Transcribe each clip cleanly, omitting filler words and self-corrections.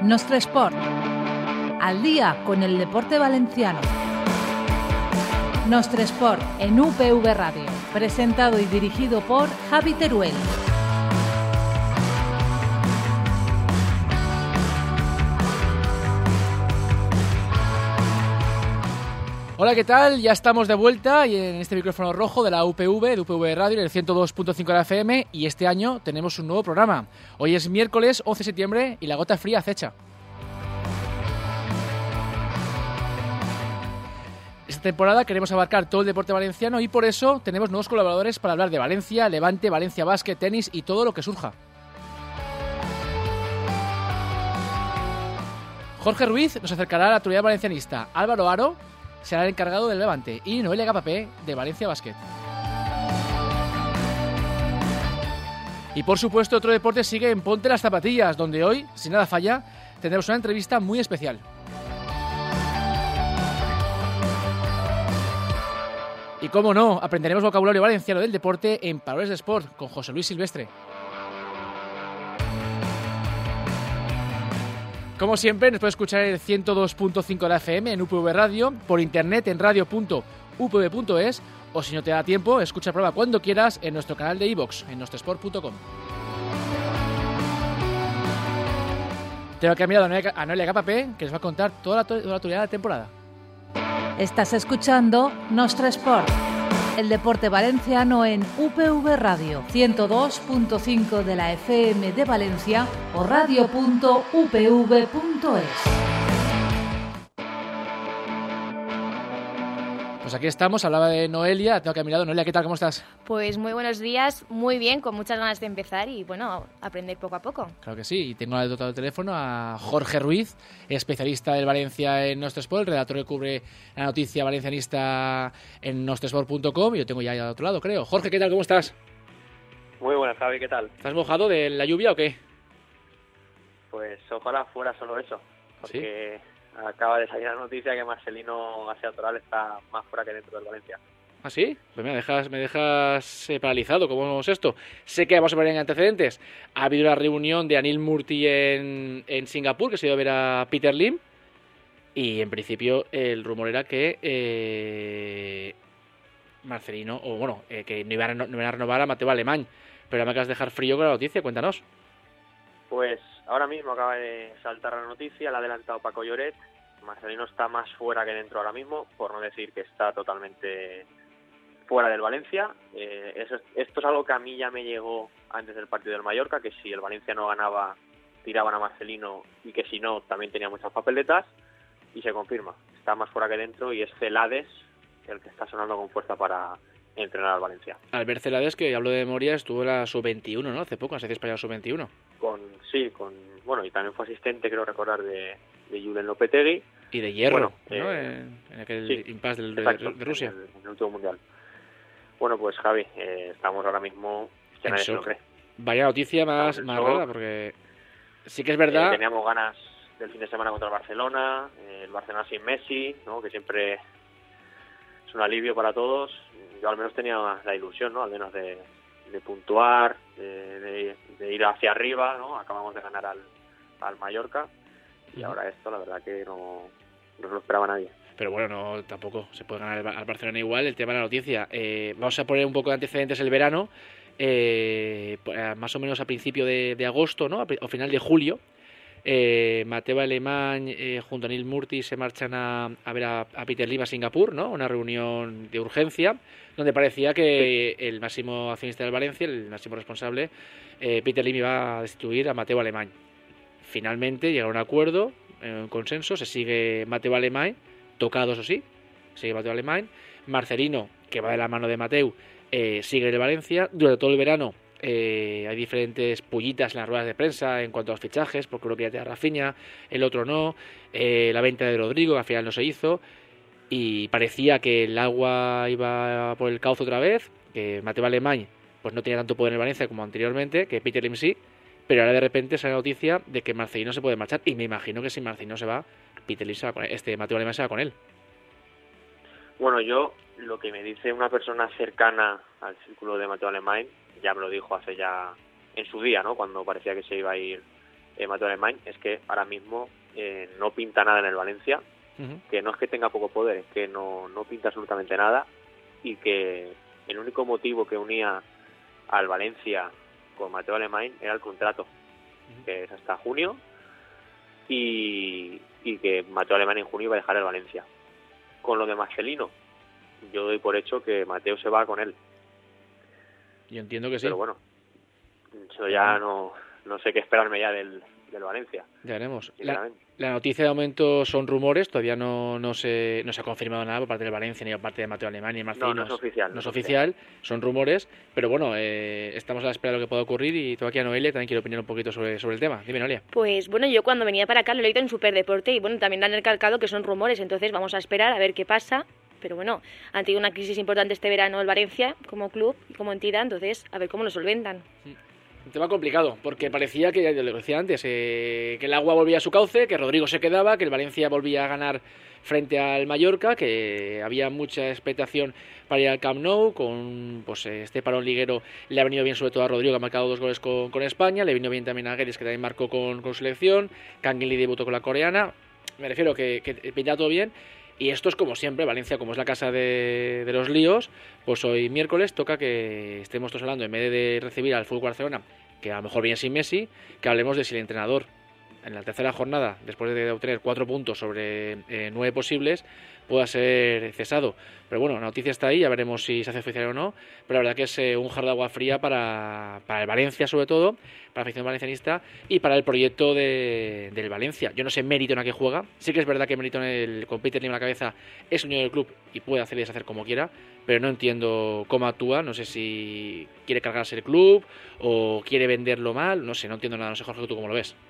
Nostre Sport. Al día con el deporte valenciano. Nostre Sport en UPV Radio. Presentado y dirigido por Javi Teruel. Hola, ¿qué tal? Ya estamos de vuelta y en este micrófono rojo de la UPV, de UPV Radio, en el 102.5 de la FM, y este año tenemos un nuevo programa. Hoy es miércoles 11 de septiembre y la gota fría acecha. Esta temporada queremos abarcar todo el deporte valenciano y por eso tenemos nuevos colaboradores para hablar de Valencia, Levante, Valencia Basket, tenis y todo lo que surja. Jorge Ruiz nos acercará a la actualidad valencianista. Álvaro Aro será el encargado del Levante y Noelia Gapapé de Valencia Basket. Y por supuesto otro deporte sigue en Ponte las Zapatillas, donde hoy, si nada falla, tendremos una entrevista muy especial. Y cómo no, aprenderemos vocabulario valenciano del deporte en Palabras de Sport con José Luis Silvestre. Como siempre, nos puede escuchar en el 102.5 de la FM en UPV Radio, por internet en radio.upv.es, o si no te da tiempo, escucha el programa cuando quieras en nuestro canal de iVoox, en nostresport.com. Tengo que mirar a Noelia Gapapé, que nos va a contar toda la actualidad de la temporada. Estás escuchando Nostre Sport, el deporte valenciano en UPV Radio, 102.5 de la FM de Valencia o radio.upv.es. Pues aquí estamos, hablaba de Noelia, tengo que mirar. Noelia, ¿qué tal? ¿Cómo estás? Pues muy buenos días, muy bien, con muchas ganas de empezar y bueno, aprender poco a poco. Claro que sí, y tengo al otro teléfono a Jorge Ruiz, especialista del Valencia en Nostre Sport, el redactor que cubre la noticia valencianista en nostresport.com, y lo tengo ya al otro lado, creo. Jorge, ¿qué tal? ¿Cómo estás? Muy buenas, Javi, ¿qué tal? ¿Estás mojado de la lluvia o qué? Pues ojalá fuera solo eso, porque ¿sí? Acaba de salir la noticia que Marcelino García Toral está más fuera que dentro del Valencia. ¿Ah, sí? Pues me dejas paralizado. ¿Cómo es esto? Sé que vamos a ver en antecedentes. Ha habido la reunión de Anil Murthy en Singapur, que se ha ido a ver a Peter Lim, y en principio el rumor era que Marcelino, que no iba a renovar a Mateu Alemany, pero me acabas de dejar frío con la noticia. Cuéntanos. Pues ahora mismo acaba de saltar la noticia, la ha adelantado Paco Lloret. Marcelino está más fuera que dentro ahora mismo, por no decir que está totalmente fuera del Valencia. Esto es algo que a mí ya me llegó antes del partido del Mallorca, que si el Valencia no ganaba, tiraban a Marcelino, y que si no, también tenía muchas papeletas, y se confirma. Está más fuera que dentro y es Celades el que está sonando con fuerza para entrenar al Valencia. Albert Celades, que hablo de memoria, estuvo en la sub-21, ¿no? Hace poco, en la selección española sub-21. Y también fue asistente, creo recordar, de Julen Lopetegui. Y de Hierro, ¿no? En aquel impasse de Rusia. En el último mundial. Bueno, pues Javi, estamos ahora mismo, que nadie se lo cree. Vaya noticia más rara, porque sí que es verdad. Teníamos ganas del fin de semana contra el Barcelona, el Barcelona sin Messi, ¿no? Que siempre es un alivio para todos. Yo al menos tenía la ilusión, ¿no? Al menos de puntuar, de ir hacia arriba, ¿no? Acabamos de ganar al Mallorca y ahora esto, la verdad que no lo esperaba nadie. Pero bueno, no, tampoco se puede ganar al Barcelona igual. El tema de la noticia, vamos a poner un poco de antecedentes. El verano, más o menos a principio de agosto, ¿no? O final de julio, Mateu Alemany junto a Anil Murthy se marchan a ver a Peter Lim a Singapur, ¿no? Una reunión de urgencia donde parecía que el máximo accionista del Valencia, el máximo responsable, Peter Lim, iba a destituir a Mateu Alemany. Finalmente llegaron a un acuerdo, un consenso, se sigue Mateu Alemany, tocado eso sí, sigue Mateu Alemany. Marcelino, que va de la mano de Mateu, sigue en el Valencia. Durante todo el verano hay diferentes pullitas en las ruedas de prensa en cuanto a los fichajes, porque uno quería tener a Rafinha, el otro no, la venta de Rodrigo, que al final no se hizo, y parecía que el agua iba por el cauce otra vez, que Mateu Alemany pues no tenía tanto poder en el Valencia como anteriormente, que Peter Lim sí, pero ahora de repente sale la noticia de que Marcelino se puede marchar, y me imagino que si Marcelino se va, Peter Lim se va con él, Mateu Alemany se va con él. Bueno, yo, lo que me dice una persona cercana al círculo de Mateu Alemany, ya me lo dijo hace ya en su día, ¿no? Cuando parecía que se iba a ir Mateo Alemany, es que ahora mismo no pinta nada en el Valencia, que no es que tenga poco poder, es que no pinta absolutamente nada, y que el único motivo que unía al Valencia con Mateo Alemany era el contrato, que es hasta junio, y que Mateo Alemany en junio iba a dejar el Valencia. Con lo de Marcelino, yo doy por hecho que Mateo se va con él. Yo entiendo que sí. Pero bueno, yo ya no sé qué esperarme ya del Valencia. Ya veremos. La noticia de momento son rumores, todavía no se ha confirmado nada por parte del Valencia, ni por parte de Mateo Alemany, ni Marcelino. No es oficial. No es oficial, son rumores, pero bueno, estamos a la espera de lo que pueda ocurrir, y tú aquí a Noelia también quiero opinar un poquito sobre el tema. Dime, Noelia. Pues bueno, yo cuando venía para acá lo he leído en Superdeporte y bueno, también han recalcado que son rumores, entonces vamos a esperar a ver qué pasa. Pero bueno, han tenido una crisis importante este verano el Valencia como club y como entidad, entonces a ver cómo lo solventan. Un tema complicado, porque parecía que, ya lo decía antes, que el agua volvía a su cauce, que Rodrigo se quedaba, que el Valencia volvía a ganar frente al Mallorca, que había mucha expectación para ir al Camp Nou, con pues este parón liguero le ha venido bien sobre todo a Rodrigo, que ha marcado 2 goles con España, le vino bien también a Guedes, que también marcó con selección, Kangin Lee debutó con la coreana, me refiero que pinta todo bien. Y esto es como siempre, Valencia, como es la casa de los líos, pues hoy miércoles toca que estemos todos hablando, en vez de recibir al Fútbol Barcelona, que a lo mejor viene sin Messi, que hablemos de si el entrenador en la tercera jornada, después de obtener 4 puntos sobre 9 posibles, pueda ser cesado. Pero bueno, la noticia está ahí, ya veremos si se hace oficial o no, pero la verdad que es un jarro de agua fría para el Valencia, sobre todo, para la afición valencianista y para el proyecto del Valencia. Yo no sé Mérito en la que juega, sí que es verdad que Mérito con Peter Lim en la cabeza es un niño del club y puede hacer y deshacer como quiera, pero no entiendo cómo actúa, no sé si quiere cargarse el club o quiere venderlo mal, no sé, no entiendo nada, no sé, Jorge, ¿tú cómo lo ves?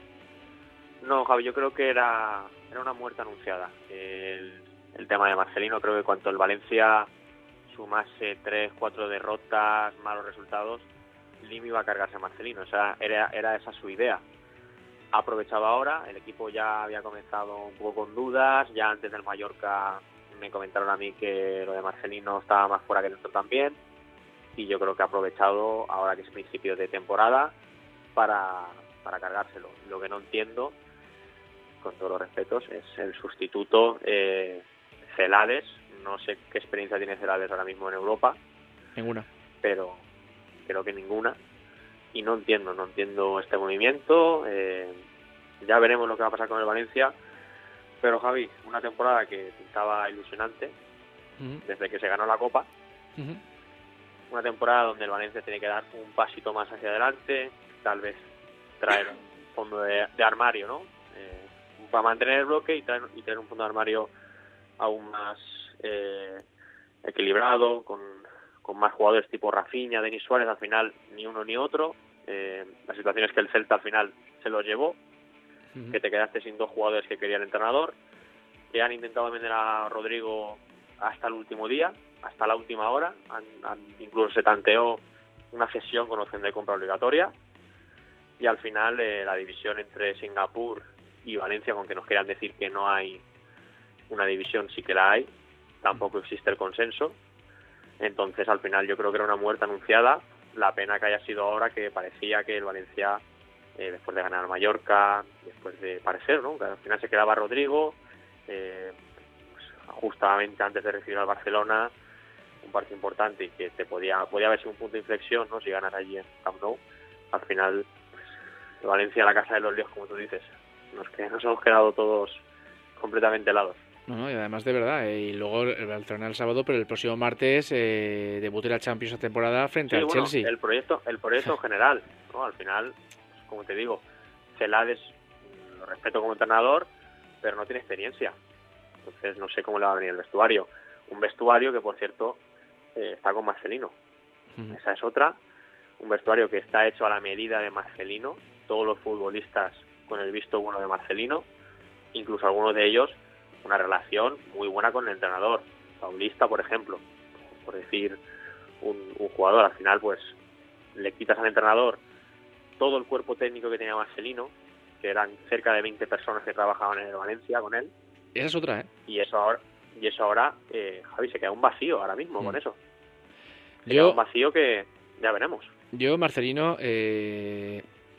No, Javi, yo creo que era una muerte anunciada. El tema de Marcelino, creo que cuando el Valencia sumase 3-4 derrotas, malos resultados, Lim iba a cargarse a Marcelino. O sea, era esa su idea. Ha aprovechado ahora, el equipo ya había comenzado un poco con dudas, ya antes del Mallorca me comentaron a mí que lo de Marcelino estaba más fuera que dentro también, y yo creo que ha aprovechado ahora que es principio de temporada para cargárselo. Lo que no entiendo, con todos los respetos, es el sustituto Celades. No sé qué experiencia tiene Celades ahora mismo en Europa. Ninguna. Pero creo que ninguna. Y no entiendo este movimiento. Ya veremos lo que va a pasar con el Valencia. Pero Javi, una temporada que pintaba ilusionante desde que se ganó la Copa. Una temporada donde el Valencia tiene que dar un pasito más hacia adelante, tal vez traer un fondo de armario, ¿no? Para mantener el bloque y traer un fondo de armario aún más equilibrado, con más jugadores tipo Rafinha, Denis Suárez. Al final ni uno ni otro. La situación es que el Celta al final se los llevó, que te quedaste sin 2 jugadores que quería el entrenador, que han intentado vender a Rodrigo hasta el último día, hasta la última hora, incluso se tanteó una cesión con opción de compra obligatoria, y al final la división entre Singapur y Valencia, aunque nos quieran decir que no hay una división, sí que la hay, tampoco existe el consenso. Entonces al final yo creo que era una muerte anunciada. La pena que haya sido ahora, que parecía que el Valencia, después de ganar Mallorca, después de parecer, ¿no?, que al final se quedaba Rodrigo, pues, justamente antes de recibir al Barcelona, un partido importante, y que podía haber sido un punto de inflexión, ¿no?, si ganas allí en Camp Nou. Al final, pues, Valencia, la casa de los líos, como tú dices, nos hemos quedado todos completamente helados. No, y además de verdad, y luego el Barcelona el sábado, pero el próximo martes debuta en la Champions esta temporada frente al Chelsea. El proyecto general, ¿no? Al final, pues, como te digo, Celades lo respeto como entrenador, pero no tiene experiencia. Entonces no sé cómo le va a venir el vestuario. Un vestuario que, por cierto, está con Marcelino. Esa es otra. Un vestuario que está hecho a la medida de Marcelino. Todos los futbolistas con el visto bueno de Marcelino, incluso algunos de ellos una relación muy buena con el entrenador. Paulista, por ejemplo, por decir un jugador. Al final, pues, le quitas al entrenador todo el cuerpo técnico que tenía Marcelino, que eran cerca de 20 personas que trabajaban en el Valencia con él. Esa es otra, ¿eh? Y eso ahora, Javi, se queda un vacío ahora mismo con eso. Queda un vacío que ya veremos. Yo, Marcelino,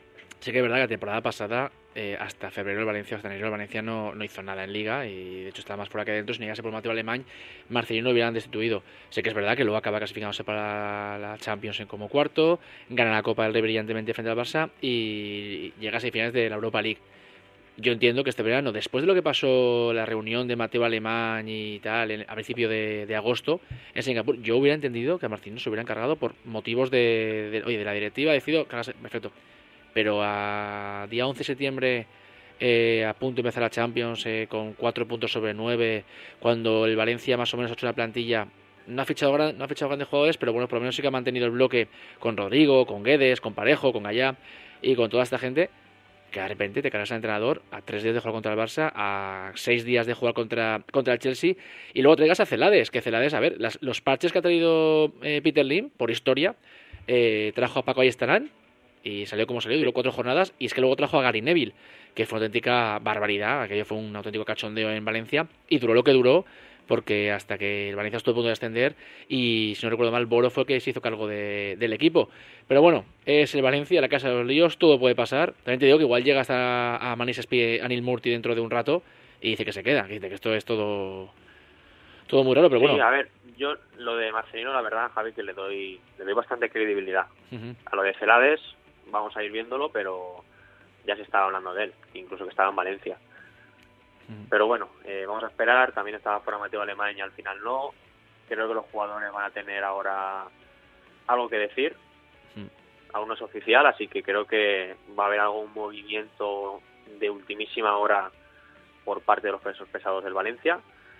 Sí que es verdad que la temporada pasada, hasta febrero el Valencia, hasta enero el Valencia no hizo nada en Liga y de hecho estaba más fuera que dentro. Si no llegase por Mateo Alemán, Marcelino lo hubieran destituido. Sé que es verdad que luego acaba clasificándose para la Champions en como cuarto, gana la Copa del Rey brillantemente frente al Barça y llega a semifinales de la Europa League. Yo entiendo que este verano, después de lo que pasó la reunión de Mateo Alemán y tal, a principio de agosto en Singapur, yo hubiera entendido que a Marcelino se hubiera encargado por motivos de la directiva, decidido cargarse, perfecto. Pero a día 11 de septiembre, a punto de empezar la Champions, con 4 puntos sobre 9, cuando el Valencia más o menos ha hecho una plantilla, no ha fichado grandes jugadores, pero bueno, por lo menos sí que ha mantenido el bloque con Rodrigo, con Guedes, con Parejo, con Gallá y con toda esta gente, que de repente te cargas al entrenador a 3 días de jugar contra el Barça, a 6 días de jugar contra el Chelsea, y luego traigas a Celades, que Celades, a ver, los parches que ha traído Peter Lim, por historia, trajo a Paco Ayestarán, y salió como salió, duró 4 jornadas, y es que luego trajo a Gary Neville, que fue una auténtica barbaridad, aquello fue un auténtico cachondeo en Valencia, y duró lo que duró, porque hasta que el Valencia estuvo a punto de ascender, y si no recuerdo mal, Boro fue el que se hizo cargo del equipo. Pero bueno, es el Valencia, la casa de los líos, todo puede pasar. También te digo que igual llega hasta a Manis Espie, a Neil Murty dentro de un rato, y dice que se queda, que dice que esto es todo muy raro, pero sí, bueno. A ver, yo lo de Marcelino, la verdad, Javi, que le doy bastante credibilidad. Uh-huh. A lo de Celades vamos a ir viéndolo, pero ya se estaba hablando de él, incluso que estaba en Valencia. Pero bueno, vamos a esperar. También estaba fuera Mateo Alemán y al final no. Creo que los jugadores van a tener ahora algo que decir. Aún no es oficial, así que creo que va a haber algún movimiento de ultimísima hora por parte de los pesos pesados del Valencia.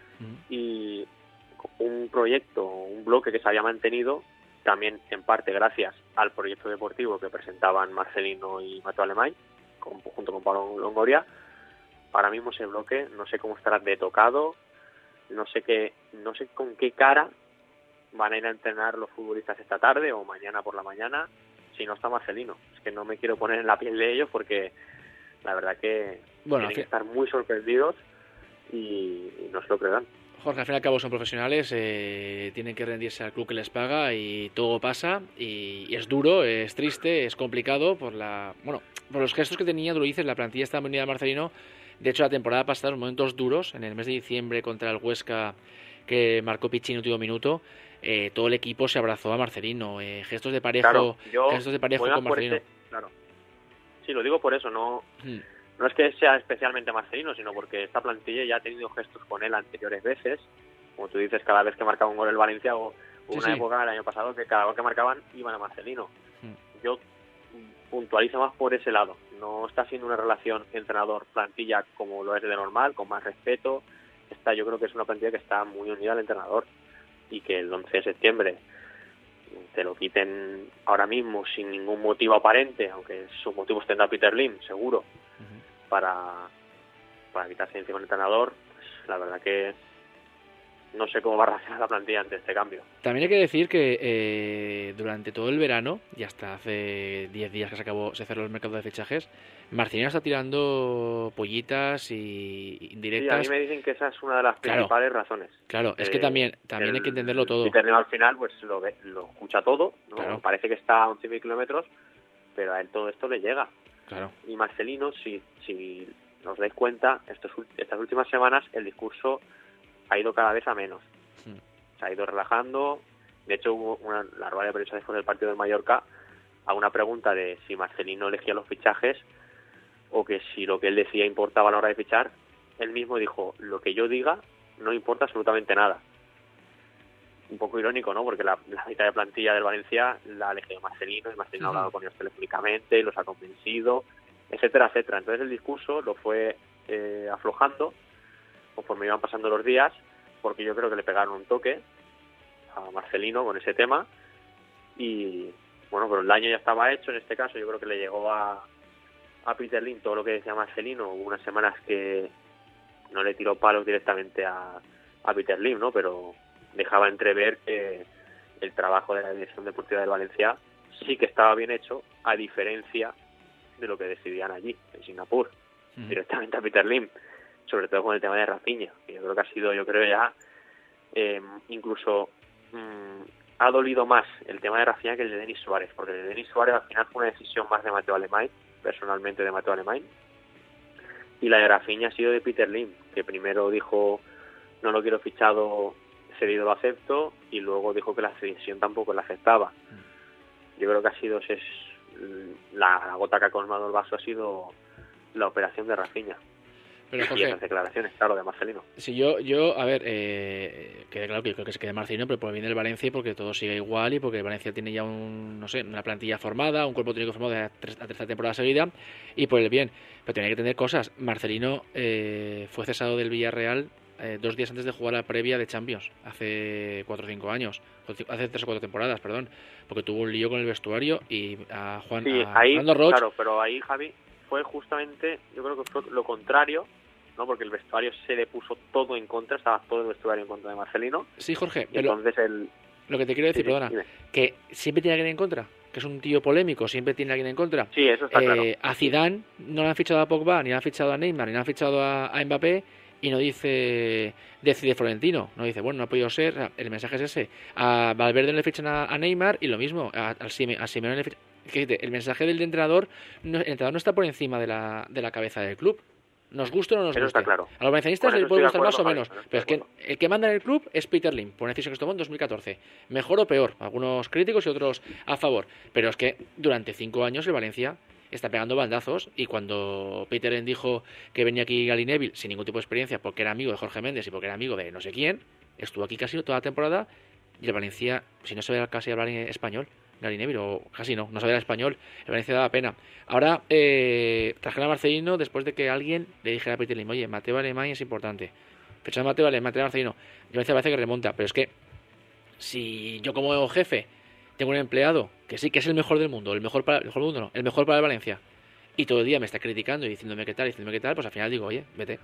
Y un proyecto, un bloque que se había mantenido también en parte gracias al proyecto deportivo que presentaban Marcelino y Mateo Alemán junto con Pablo Longoria. Ahora mismo ese bloque no sé cómo estará de tocado, no sé con qué cara van a ir a entrenar los futbolistas esta tarde o mañana por la mañana si no está Marcelino. Es que no me quiero poner en la piel de ellos porque la verdad que tienen que estar muy sorprendidos y no se lo creerán. Jorge, al fin y al cabo son profesionales, tienen que rendirse al club que les paga y todo pasa y es duro, es triste, es complicado por los gestos que tenía, tú lo dices, la plantilla estaba muy unida a Marcelino. De hecho, la temporada pasada, los momentos duros, en el mes de diciembre contra el Huesca, que marcó Pichi en último minuto, todo el equipo se abrazó a Marcelino, gestos de Parejo, con Marcelino. Claro. Sí, lo digo por eso, no es que sea especialmente Marcelino, sino porque esta plantilla ya ha tenido gestos con él anteriores veces. Como tú dices, cada vez que marcaba un gol el Valencia, o una época el año pasado que cada gol que marcaban iban a Marcelino. Yo puntualizo más por ese lado. No está siendo una relación entrenador-plantilla como lo es de normal, con más respeto. Yo creo que es una plantilla que está muy unida al entrenador y que el 11 de septiembre te lo quiten ahora mismo sin ningún motivo aparente, aunque sus motivos tendrá Peter Lim, seguro, para quitarse encima el entrenador, pues la verdad que no sé cómo va a reaccionar la plantilla ante este cambio. También hay que decir que durante todo el verano, y hasta hace 10 días que se cerró el mercado de fichajes, Marcelino está tirando pollitas y indirectas. Sí, a mí me dicen que esa es una de las principales razones. Claro, es que también hay que entenderlo todo. Peter Lim al final pues lo escucha todo, ¿no? Claro. Parece que está a 11.000 kilómetros, pero a él todo esto le llega. Claro. Y Marcelino, si nos dais cuenta, estas últimas semanas el discurso ha ido cada vez a menos. Se ha ido relajando. De hecho, hubo la rueda de prensa después del partido del Mallorca a una pregunta de si Marcelino elegía los fichajes o que si lo que él decía importaba a la hora de fichar. Él mismo dijo, lo que yo diga no importa absolutamente nada. Un poco irónico, ¿no? Porque la mitad de plantilla del Valencia la ha elegido Marcelino y Marcelino ha hablado con ellos telefónicamente y los ha convencido, etcétera, etcétera. Entonces el discurso lo fue aflojando conforme iban pasando los días, porque yo creo que le pegaron un toque a Marcelino con ese tema y bueno, pero el daño ya estaba hecho. En este caso yo creo que le llegó a Peter Lim todo lo que decía Marcelino. Hubo unas semanas que no le tiró palos directamente a Peter Lim, ¿no? Pero dejaba entrever que el trabajo de la dirección deportiva del Valencia sí que estaba bien hecho, a diferencia de lo que decidían allí, en Singapur, directamente a Peter Lim, sobre todo con el tema de Rafinha, que yo creo que ha sido, ya incluso ha dolido más el tema de Rafinha que el de Denis Suárez, porque el de Denis Suárez al final fue una decisión más de Mateo Alemán, personalmente de Mateo Alemany. Y la de Rafinha ha sido de Peter Lim, que primero dijo no lo quiero fichado, cedido lo acepto, y luego dijo que la cesión tampoco la aceptaba. Yo creo que ha sido la gota que ha colmado el vaso, ha sido la operación de Rafinha. Pero, Jorge, y esas declaraciones, claro, de Marcelino. Sí, yo a ver, quede claro que creo que se quede Marcelino, pero por el bien del Valencia y porque todo sigue igual y porque el Valencia tiene ya una plantilla formada, un cuerpo técnico formado a tercera temporada seguida, y por el bien. Pero tiene que tener cosas. Marcelino fue cesado del Villarreal 2 días antes de jugar la previa de Champions, hace 4 o 5 años, hace 3 o 4 temporadas, perdón, porque tuvo un lío con el vestuario y a Fernando Roch. Claro, pero ahí, Javi, fue justamente, yo creo que fue lo contrario, ¿no? Porque el vestuario se le puso todo en contra, estaba todo el vestuario en contra de Marcelino. Sí, Jorge, pero entonces lo que te quiero decir, perdona, dime. Que siempre tiene alguien en contra, que es un tío polémico, siempre tiene alguien en contra. Sí, eso está claro. A Zidane no le han fichado a Pogba, ni le han fichado a Neymar, ni le han fichado a Mbappé, y no dice decide Florentino, no dice, bueno, no ha podido ser, el mensaje es ese. A Valverde le fichan a Neymar y lo mismo, a Simeone le fichan. El mensaje del entrenador, el entrenador no está por encima de la cabeza del club. Nos guste o no nos guste. Está claro. A los valencianistas les puede gustar más o menos, pero es que acuerdo. el que manda en el club es Peter Lim, por una decisión que se tomó en 2014. Mejor o peor, algunos críticos y otros a favor. Pero es que durante 5 años el Valencia está pegando bandazos, y cuando Peter Lim dijo que venía aquí Gary Neville sin ningún tipo de experiencia porque era amigo de Jorge Méndez y porque era amigo de no sé quién, estuvo aquí casi toda la temporada, y el Valencia, si no sabía casi hablar en español, Gary Neville, o casi no sabía español, el Valencia daba pena. Ahora trajeron a Marcelino después de que alguien le dijera a Peter Lim, oye, Mateo Alemany es importante, fichar a Mateo Alemany, a Marcelino. El Valencia parece que remonta, pero es que si yo como jefe tengo un empleado que sí que es el mejor del mundo, el mejor para el Valencia, y todo el día me está criticando y diciéndome qué tal, pues al final digo, oye, vete.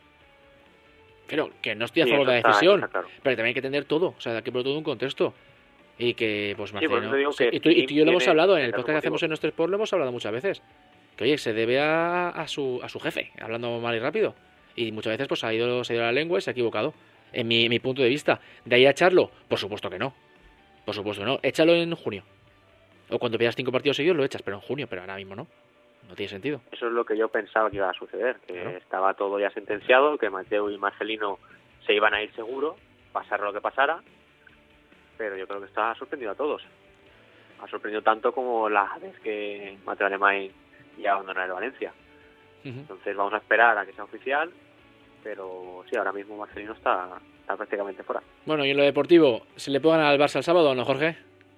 Pero que no estoy a favor de la decisión, claro. Pero también hay que entender todo, o sea, hay que poner todo un contexto. Y que, pues Marcelino, y tú y yo lo hemos hablado en el podcast que hacemos en nuestro Sport, lo hemos hablado muchas veces, que oye, se debe a su jefe, hablando mal y rápido, y muchas veces pues se ha ido la lengua y se ha equivocado, en mi punto de vista. De ahí a echarlo, por supuesto que no, échalo en junio, o cuando pierdas 5 partidos seguidos lo echas, pero en junio, pero ahora mismo no tiene sentido. Eso es lo que yo pensaba que iba a suceder, que estaba todo ya sentenciado, que Mateo y Marcelino se iban a ir seguro, pasara lo que pasara. Pero yo creo que esto ha sorprendido a todos. Ha sorprendido tanto como la vez que Mateo Alemany ya abandonó el Valencia. Entonces vamos a esperar a que sea oficial, pero sí, ahora mismo Marcelino está prácticamente fuera. Bueno, y en lo deportivo, ¿se le puede ganar al Barça el sábado o no, Jorge?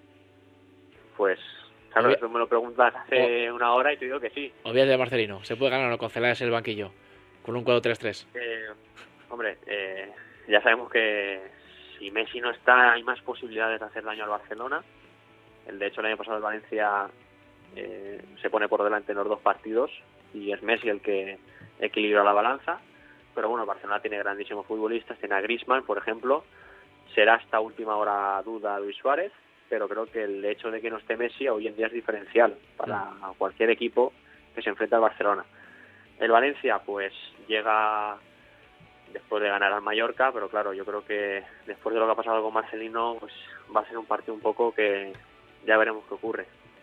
Pues, claro, eso me lo preguntas hace una hora y te digo que sí. Olvídate de Marcelino, ¿se puede ganar o no con Celades en el banquillo? Con un 4-3-3. Hombre, ya sabemos que si Messi no está, hay más posibilidades de hacer daño al Barcelona. De hecho, el año pasado el Valencia se pone por delante en los 2 partidos y es Messi el que equilibra la balanza. Pero bueno, el Barcelona tiene grandísimos futbolistas, tiene a Griezmann, por ejemplo. Será hasta última hora duda Luis Suárez, pero creo que el hecho de que no esté Messi hoy en día es diferencial para cualquier equipo que se enfrenta al Barcelona. El Valencia pues llega después de ganar al Mallorca, pero claro, yo creo que después de lo que ha pasado con Marcelino, pues va a ser un partido un poco que ya veremos qué ocurre.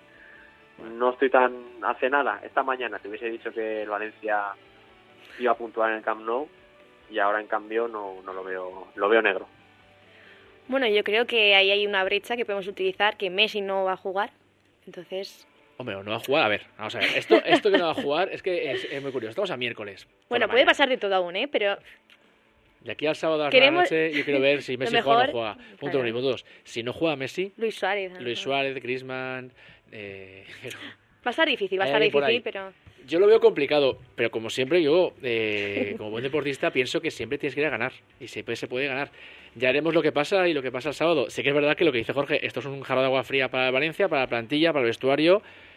No estoy tan hace nada. Esta mañana te hubiese dicho que el Valencia iba a puntuar en el Camp Nou y ahora en cambio no lo veo negro. Bueno, yo creo que ahí hay una brecha que podemos utilizar, que Messi no va a jugar, entonces... Hombre, no va a jugar, a ver, vamos a ver, esto que no va a jugar es que es muy curioso, estamos a miércoles. Bueno, puede pasar de todo aún, pero... De aquí al sábado a la noche yo quiero ver si Messi juega o no juega. Punto 1 y punto 2. Si no juega Messi... Luis Suárez, Griezmann... Va a estar difícil, pero... Yo lo veo complicado, pero como siempre yo, como buen deportista, pienso que siempre tienes que ir a ganar. Y siempre se puede ganar. Ya haremos lo que pasa y lo que pasa el sábado. Sé que es verdad que lo que dice Jorge, esto es un jarro de agua fría para el Valencia, para la plantilla, para el vestuario.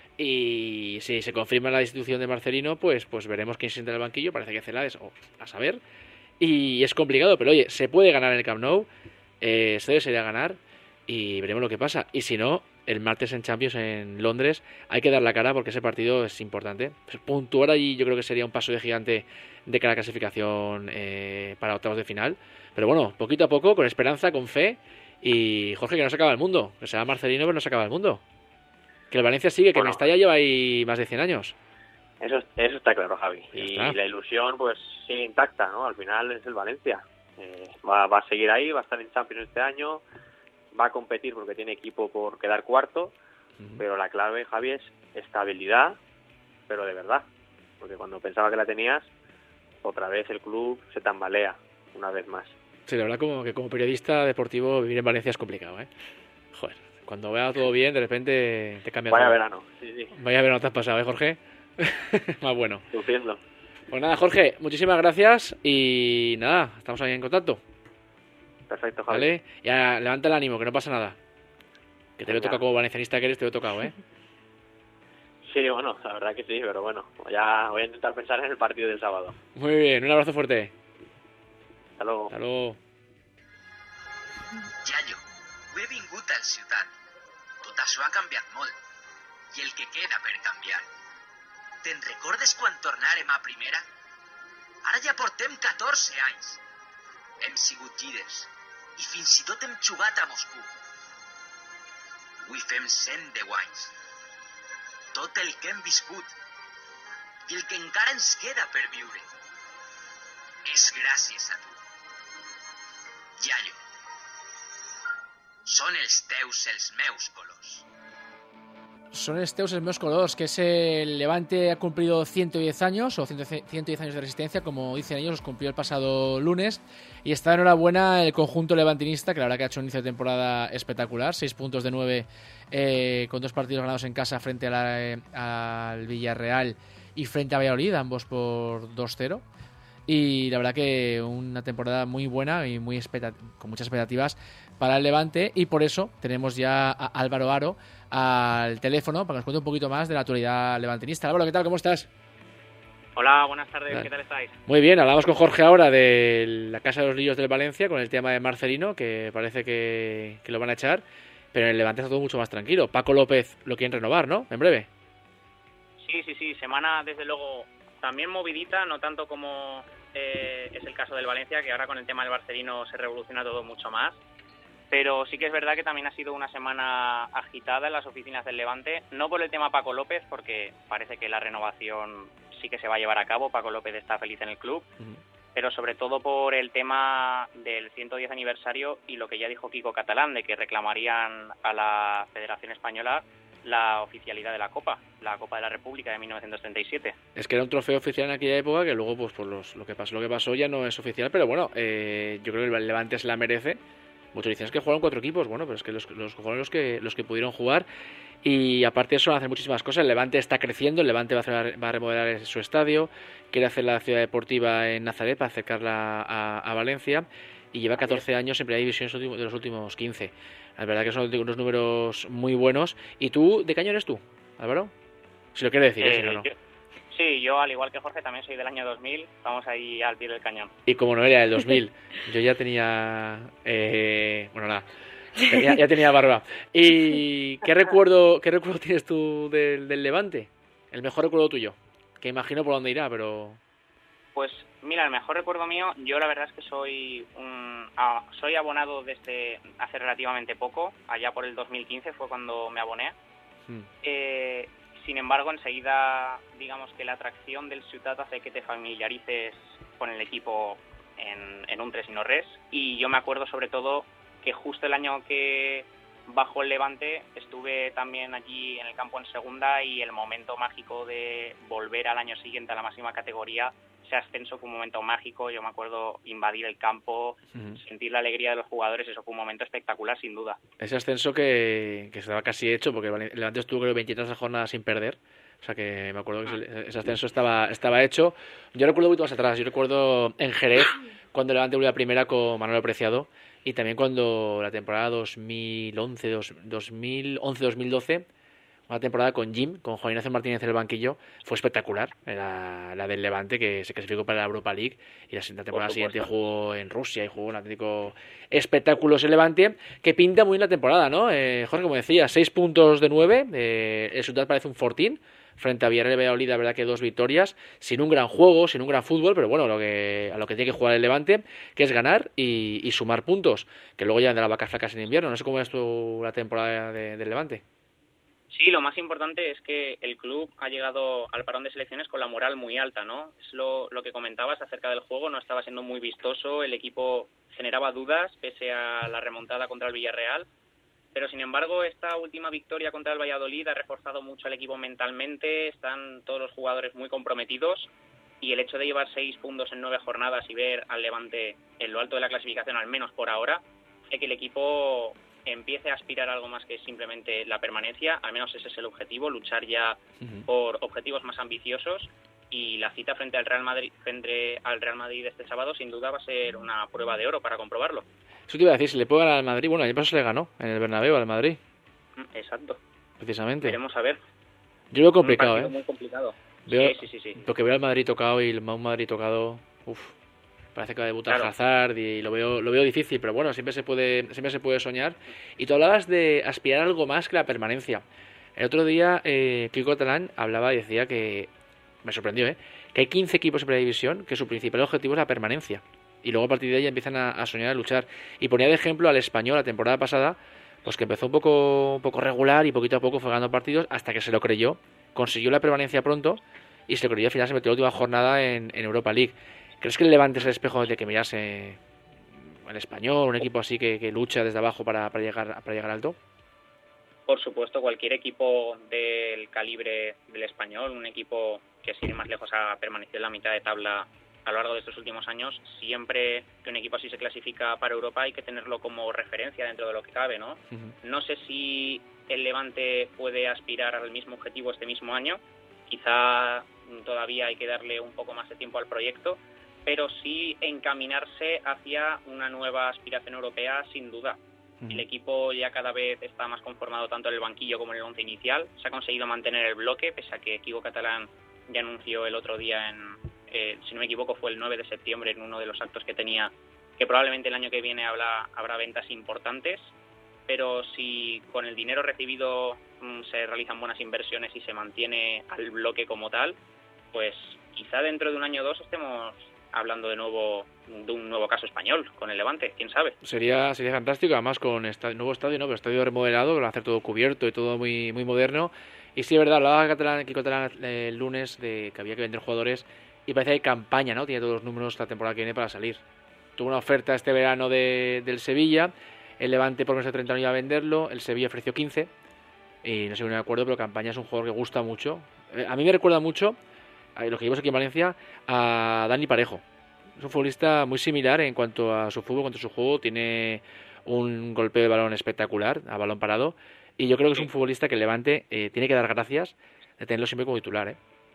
Y si se confirma la destitución de Marcelino, pues veremos quién se sienta en el banquillo. Parece que Celades, o a saber. Y es complicado, pero oye, se puede ganar en el Camp Nou, se debe salir a ganar y veremos lo que pasa. Y si no, el martes en Champions en Londres hay que dar la cara porque ese partido es importante. Pues puntuar allí yo creo que sería un paso de gigante de cara a clasificación para octavos de final. Pero bueno, poquito a poco, con esperanza, con fe. Y Jorge, que no se acaba el mundo, que se va Marcelino, pero no se acaba el mundo. Que el Valencia sigue, que Mestalla lleva ahí más de 100 años. Eso está claro, Javi. Ya Y está. la ilusión pues sigue intacta, ¿no? Al final es el Valencia. Va a seguir ahí, va a estar en Champions este año, va a competir porque tiene equipo por quedar cuarto, pero la clave, Javi, es estabilidad, pero de verdad. Porque cuando pensaba que la tenías, otra vez el club se tambalea, una vez más. Sí, la verdad como que como periodista deportivo vivir en Valencia es complicado, ¿eh? Joder, cuando vea todo bien, de repente te cambia Vaya todo. verano, sí. Vaya verano te has pasado, ¿eh, Jorge? Más bueno. Sufriendo. Pues nada, Jorge, muchísimas gracias y nada, estamos ahí en contacto, Perfecto, Javi. ¿vale? Ya levanta el ánimo, que no pasa nada. Que te veo Venga. tocado como valencianista que eres, te veo tocado, ¿eh? Sí, bueno, la verdad que sí, pero bueno, ya voy a intentar pensar en el partido del sábado. Muy bien, un abrazo fuerte. Hasta luego. Hasta luego. Iaio, he vingut al ciutat. Tot això ha canviat molt. I el que queda per canviar. Te'n recordes quan tornàrem a primera? Ara ja portem 14 anys. Hem sigut líders. I fins i tot hem jugat a Moscou. Avui fem 110 anys. Tot el que hem viscut. I el que encara ens queda per viure. És gràcies a tu. Iaio. Són els teus els meus colors. Son Esteus el meus colors, que es el Levante ha cumplido 110 años, o 110 años de resistencia, como dicen ellos, los cumplió el pasado lunes, y está enhorabuena el conjunto levantinista, que la verdad que ha hecho un inicio de temporada espectacular, 6 puntos de 9 con 2 partidos ganados en casa frente al Villarreal y frente a Valladolid, ambos por 2-0. Y la verdad que una temporada muy buena y con muchas expectativas para el Levante, y por eso tenemos ya a Álvaro Aro al teléfono para que nos cuente un poquito más de la actualidad levantinista. Álvaro, ¿qué tal? ¿Cómo estás? Hola, buenas tardes, Hola. ¿qué tal estáis? Muy bien, hablamos con Jorge ahora de la Casa de los Lillos del Valencia con el tema de Marcelino, que parece que lo van a echar, pero en el Levante está todo mucho más tranquilo. Paco López lo quieren renovar, ¿no? En breve. Sí, semana desde luego también movidita, no tanto como es el caso del Valencia, que ahora con el tema del Barcelino se revoluciona todo mucho más, pero sí que es verdad que también ha sido una semana agitada en las oficinas del Levante, no por el tema Paco López, porque parece que la renovación sí que se va a llevar a cabo, Paco López está feliz en el club, pero sobre todo por el tema del 110 aniversario y lo que ya dijo Kiko Catalán, de que reclamarían a la Federación Española la oficialidad de la Copa de la República de 1937. Es que era un trofeo oficial en aquella época que luego, pues por lo que pasó ya no es oficial, pero bueno, yo creo que el Levante se la merece. Muchos dicen que jugaron 4 equipos, bueno, pero es que los jugaron los que pudieron jugar, y aparte de eso van a hacer muchísimas cosas. El Levante está creciendo, el Levante va a remodelar su estadio, quiere hacer la ciudad deportiva en Nazaret para acercarla a Valencia, y lleva 14 años en primera división de los últimos 15. La verdad que son unos números muy buenos. ¿Y tú, de qué año eres tú, Álvaro? Si lo quiere decir, si no, no. Yo, al igual que Jorge, también soy del año 2000, estamos ahí al pie del cañón. Y como no era del 2000, yo ya tenía... bueno, nada, ya tenía barba. ¿Y qué recuerdo tienes tú del Levante? El mejor recuerdo tuyo, que imagino por dónde irá, pero... Pues mira, el mejor recuerdo mío, yo la verdad es que soy abonado desde hace relativamente poco, allá por el 2015 fue cuando me aboné. Sin embargo, enseguida, digamos que la atracción del Ciutat hace que te familiarices con el equipo en un 3 y no res. Y yo me acuerdo sobre todo que justo el año que bajó el Levante estuve también allí en el campo en segunda, y el momento mágico de volver al año siguiente a la máxima categoría, ese ascenso fue un momento mágico. Yo me acuerdo invadir el campo, sentir la alegría de los jugadores, eso fue un momento espectacular sin duda. Ese ascenso que se estaba casi hecho, porque el Levante estuvo creo 23 jornadas sin perder, o sea que me acuerdo que ese ascenso estaba hecho. Yo recuerdo un poquito más atrás, yo recuerdo en Jerez, cuando el Levante volvió a primera con Manuel Preciado, y también cuando la temporada 2011-2012, una temporada con Jim, con Juan Ignacio Martínez en el banquillo, fue espectacular. Era la del Levante, que se clasificó para la Europa League, y la temporada siguiente jugó en Rusia y jugó un auténtico espectáculo ese Levante, que pinta muy bien la temporada, ¿no? Jorge, como decía, 6 puntos de 9, el Ciutat parece un fortín, frente a Villarreal y Valladolid, la verdad que 2 victorias, sin un gran juego, sin un gran fútbol, pero bueno, a lo que tiene que jugar el Levante, que es ganar y sumar puntos, que luego ya de las vacas flacas en invierno. No sé cómo es la temporada del Levante. Sí, lo más importante es que el club ha llegado al parón de selecciones con la moral muy alta, ¿no? Es lo que comentabas acerca del juego, no estaba siendo muy vistoso, el equipo generaba dudas pese a la remontada contra el Villarreal, pero sin embargo esta última victoria contra el Valladolid ha reforzado mucho al equipo mentalmente, están todos los jugadores muy comprometidos y el hecho de llevar 6 puntos en 9 jornadas y ver al Levante en lo alto de la clasificación, al menos por ahora, hace que el equipo empiece a aspirar a algo más que simplemente la permanencia, al menos ese es el objetivo, luchar ya por objetivos más ambiciosos, y la cita frente al Real Madrid este sábado sin duda va a ser una prueba de oro para comprobarlo. Eso te iba a decir, si le puede ganar al Madrid, bueno, el año pasado se le ganó en el Bernabéu al Madrid. Exacto. Precisamente. Veremos a ver. Yo lo veo complicado, un partido muy complicado. Sí. Porque veo al Madrid tocado y un Madrid tocado, parece que va a debutar Hazard y lo veo difícil, pero bueno, siempre se puede soñar. Y tú hablabas de aspirar a algo más que la permanencia. El otro día Kiko Catalán hablaba y decía que, me sorprendió, que hay 15 equipos en Primera División que su principal objetivo es la permanencia. Y luego a partir de ahí empiezan a soñar, a luchar. Y ponía de ejemplo al Español la temporada pasada, pues que empezó un poco regular y poquito a poco fue ganando partidos hasta que se lo creyó, consiguió la permanencia pronto y se lo creyó, al final se metió la última jornada en Europa League. ¿Crees que el Levante es el espejo de que mirarse el Español, un equipo así que lucha desde abajo para llegar alto? Por supuesto, cualquier equipo del calibre del Español, un equipo que sin ir más lejos ha permanecido en la mitad de tabla a lo largo de estos últimos años, siempre que un equipo así se clasifica para Europa hay que tenerlo como referencia dentro de lo que cabe, ¿no? No sé si el Levante puede aspirar al mismo objetivo este mismo año, quizá todavía hay que darle un poco más de tiempo al proyecto, pero sí encaminarse hacia una nueva aspiración europea sin duda. El equipo ya cada vez está más conformado tanto en el banquillo como en el once inicial. Se ha conseguido mantener el bloque, pese a que Kiko Catalán ya anunció el otro día, si no me equivoco, fue el 9 de septiembre, en uno de los actos que tenía, que probablemente el año que viene habrá ventas importantes. Pero si con el dinero recibido se realizan buenas inversiones y se mantiene al bloque como tal, pues quizá dentro de un año o dos estemos hablando de un nuevo caso español con el Levante, quién sabe. Sería fantástico, además con nuevo estadio, ¿no? Pero estadio remodelado, con hacer todo cubierto y todo muy muy moderno. Y sí, es verdad, hablaba Kiko Catalán el lunes de que había que vender jugadores y parece que hay campaña, ¿no? Tiene todos los números la temporada que viene para salir. Tuvo una oferta este verano del Sevilla, el Levante por menos de 30 no iba a venderlo, el Sevilla ofreció 15 y no sé si me acuerdo, pero Campaña es un jugador que gusta mucho. A mí me recuerda mucho, a los que llevamos aquí en Valencia, a Dani Parejo. Es un futbolista muy similar en cuanto a su fútbol, en cuanto a su juego. Tiene un golpeo de balón espectacular, a balón parado. Y yo creo que es un futbolista que el Levante tiene que dar gracias de tenerlo siempre como titular,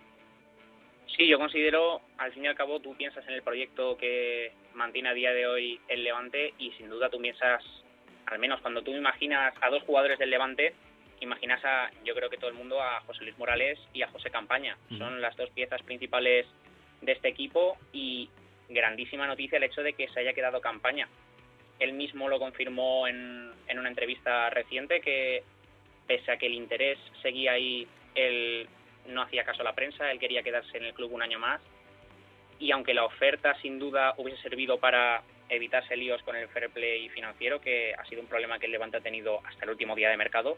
Sí, yo considero, al fin y al cabo, tú piensas en el proyecto que mantiene a día de hoy el Levante y sin duda tú piensas, al menos cuando tú imaginas a dos jugadores del Levante, imaginas yo creo que todo el mundo, a José Luis Morales y a José Campaña. Son las dos piezas principales de este equipo y grandísima noticia el hecho de que se haya quedado Campaña. Él mismo lo confirmó en una entrevista reciente, que pese a que el interés seguía ahí, él no hacía caso a la prensa, él quería quedarse en el club un año más, y aunque la oferta sin duda hubiese servido para evitarse líos con el fair play financiero, que ha sido un problema que el Levante ha tenido hasta el último día de mercado,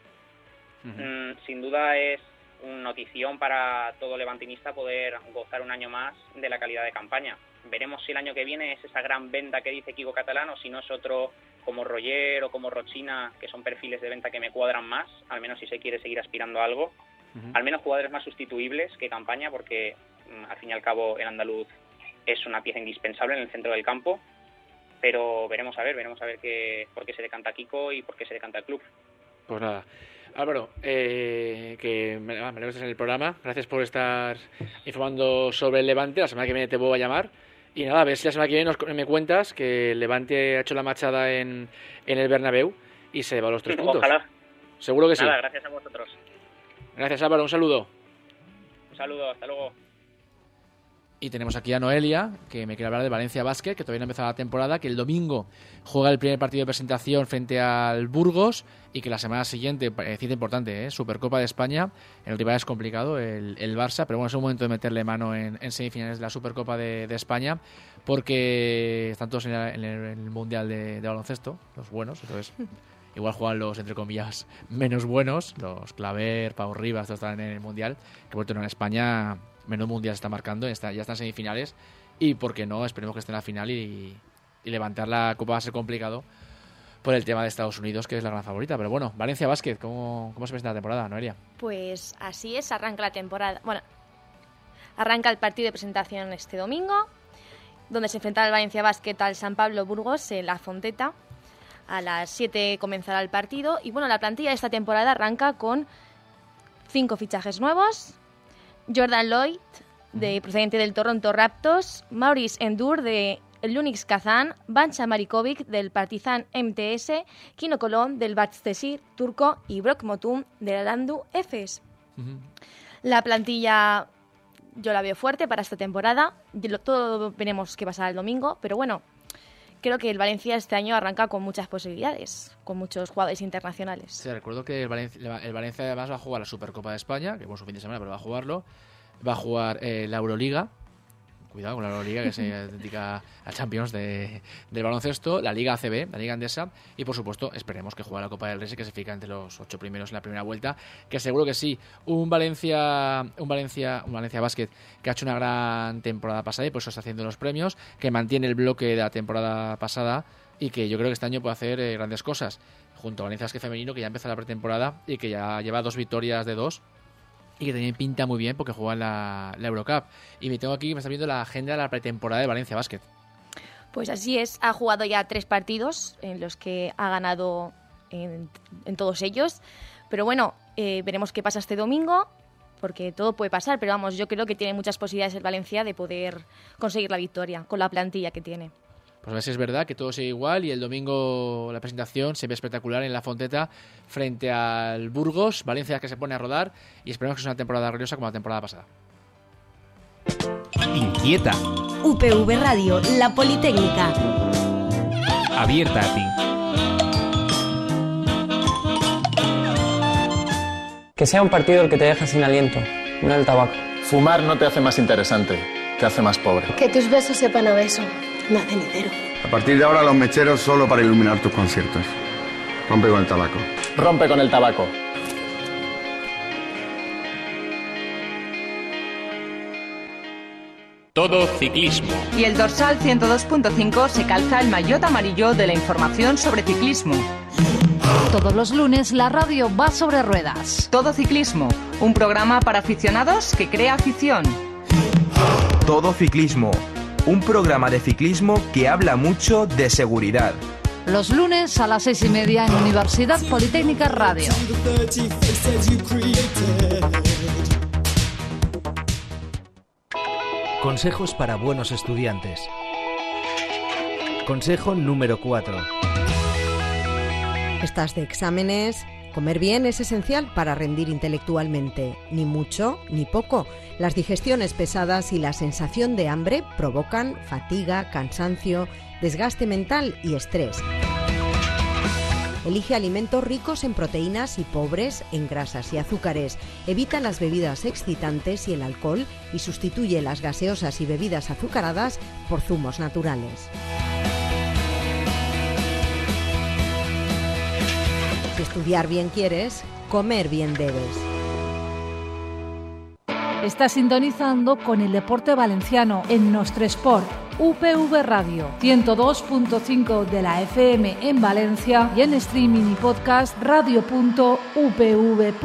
sin duda es una notición para todo levantinista poder gozar un año más de la calidad de Campaña. Veremos si el año que viene es esa gran venta que dice Kiko Catalán o si no es otro como Roger o como Rochina, que son perfiles de venta que me cuadran más, al menos si se quiere seguir aspirando a algo. Al menos jugadores más sustituibles que Campaña, porque al fin y al cabo el andaluz es una pieza indispensable en el centro del campo, pero veremos a ver por qué se decanta Kiko y por qué se decanta el club. Pues nada, Álvaro, que me alegro que estés en el programa, gracias por estar informando sobre el Levante. La semana que viene te vuelvo a llamar y nada, a ver si la semana que viene me cuentas que el Levante ha hecho la machada en el Bernabéu y se lleva los 3 puntos. Ojalá. Seguro que sí. Nada, gracias a vosotros. Gracias, Álvaro, un saludo. Un saludo, hasta luego. Y tenemos aquí a Noelia, que me quiere hablar de Valencia Basket, que todavía no ha empezado la temporada, que el domingo juega el primer partido de presentación frente al Burgos y que la semana siguiente, cita importante, Supercopa de España. El rival es complicado, el Barça, pero bueno, es un momento de meterle mano en semifinales de la Supercopa de España, porque están todos en el Mundial de baloncesto, los buenos, entonces igual juegan los, entre comillas, menos buenos, los Claver, Pau Rivas, todos están en el Mundial, que por en España, menos Mundial se está marcando, ya están en semifinales, y por qué no, esperemos que esté en la final y levantar la Copa va a ser complicado por el tema de Estados Unidos, que es la gran favorita. Pero bueno, Valencia Basket, ¿cómo se presenta la temporada, Noelia? Pues así es, arranca la temporada. Bueno, arranca el partido de presentación este domingo, donde se enfrentará el Valencia Basket al San Pablo Burgos en la Fonteta. A las 7 comenzará el partido. Y bueno, la plantilla de esta temporada arranca con 5 fichajes nuevos. Jordan Lloyd, procedente del Toronto Raptors, Maurice Endur de el Lunix Kazán, Bancha Marikovic del Partizan MTS, Kino Colón del Batsehir turco y Brock Motum del Alandu Efes. La plantilla yo la veo fuerte para esta temporada. Todo veremos qué pasará el domingo, pero bueno, creo que el Valencia este año arranca con muchas posibilidades, con muchos jugadores internacionales. Sí, recuerdo que el Valencia además va a jugar la Supercopa de España, que es su fin de semana, pero va a jugarlo. Va a jugar la Euroliga. Cuidado con la Euroliga, que se dedica a Champions del baloncesto, la Liga ACB, la Liga Endesa, y por supuesto esperemos que juegue la Copa del Rey, que se fija entre los 8 primeros en la primera vuelta, que seguro que sí. Un Valencia Basket que ha hecho una gran temporada pasada y por eso está haciendo los premios, que mantiene el bloque de la temporada pasada y que yo creo que este año puede hacer grandes cosas, junto a Valencia Basket femenino, que ya empezó la pretemporada y que ya lleva 2 victorias de 2, y que también pinta muy bien porque juega en la Eurocup. Y me está viendo la agenda de la pretemporada de Valencia Basket. Pues así es, ha jugado ya 3 partidos en los que ha ganado en todos ellos. Pero bueno, veremos qué pasa este domingo, porque todo puede pasar. Pero vamos, yo creo que tiene muchas posibilidades el Valencia de poder conseguir la victoria con la plantilla que tiene. Pues a ver si es verdad que todo sigue igual y el domingo la presentación se ve espectacular en la Fonteta frente al Burgos, Valencia que se pone a rodar y esperemos que sea una temporada gloriosa como la temporada pasada. Inquieta. UPV Radio, la Politécnica. Abierta a ti. Que sea un partido el que te deja sin aliento, no el tabaco. Fumar no te hace más interesante, te hace más pobre. Que tus besos sepan a beso. No cenitero. A partir de ahora los mecheros solo para iluminar tus conciertos. Rompe con el tabaco. Rompe con el tabaco. Todo ciclismo. Y el dorsal 102.5 se calza el maillot amarillo de la información sobre ciclismo. Todos los lunes la radio va sobre ruedas. Todo ciclismo, un programa para aficionados que crea afición. Todo ciclismo. Un programa de ciclismo que habla mucho de seguridad. Los lunes a las 6:30 en Universidad Politécnica Radio. Consejos para buenos estudiantes. Consejo número 4. ¿Estás de exámenes? Comer bien es esencial para rendir intelectualmente. Ni mucho ni poco. Las digestiones pesadas y la sensación de hambre provocan fatiga, cansancio, desgaste mental y estrés. Elige alimentos ricos en proteínas y pobres en grasas y azúcares. Evita las bebidas excitantes y el alcohol y sustituye las gaseosas y bebidas azucaradas por zumos naturales. Si estudiar bien quieres, comer bien debes. Está sintonizando con el deporte valenciano en Nostre Sport, UPV Radio, 102.5 de la FM en Valencia y en streaming y podcast radio.upv.es.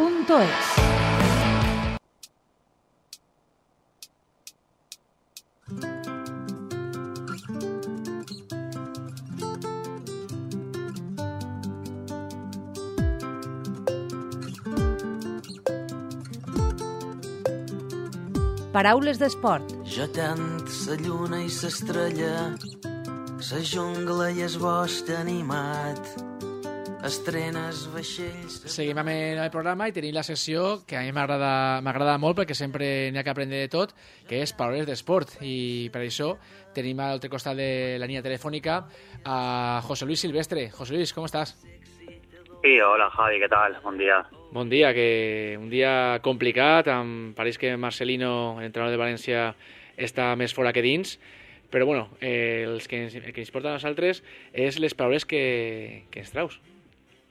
Paraules d'esport. Jo tant sa lluna i s'estrella, sa jungla i es bosc animat, estrenes vaixells... Seguim amb el programa i tenim la sessió que a mi m'agrada molt perquè sempre n'hi ha que aprendre de tot, que és Paraules d'esport. I per això tenim a l'altre costat de la línia telefònica a José Luis Silvestre. José Luis, ¿cómo estás? Sí, hola Javi, ¿qué tal? Bon dia. Bon dia, que un dia complicat, pareix que Marcelino, l'entrenador de València, està més fora que dins, però bueno, el que ens importa a nosaltres és les paraules que ens traus.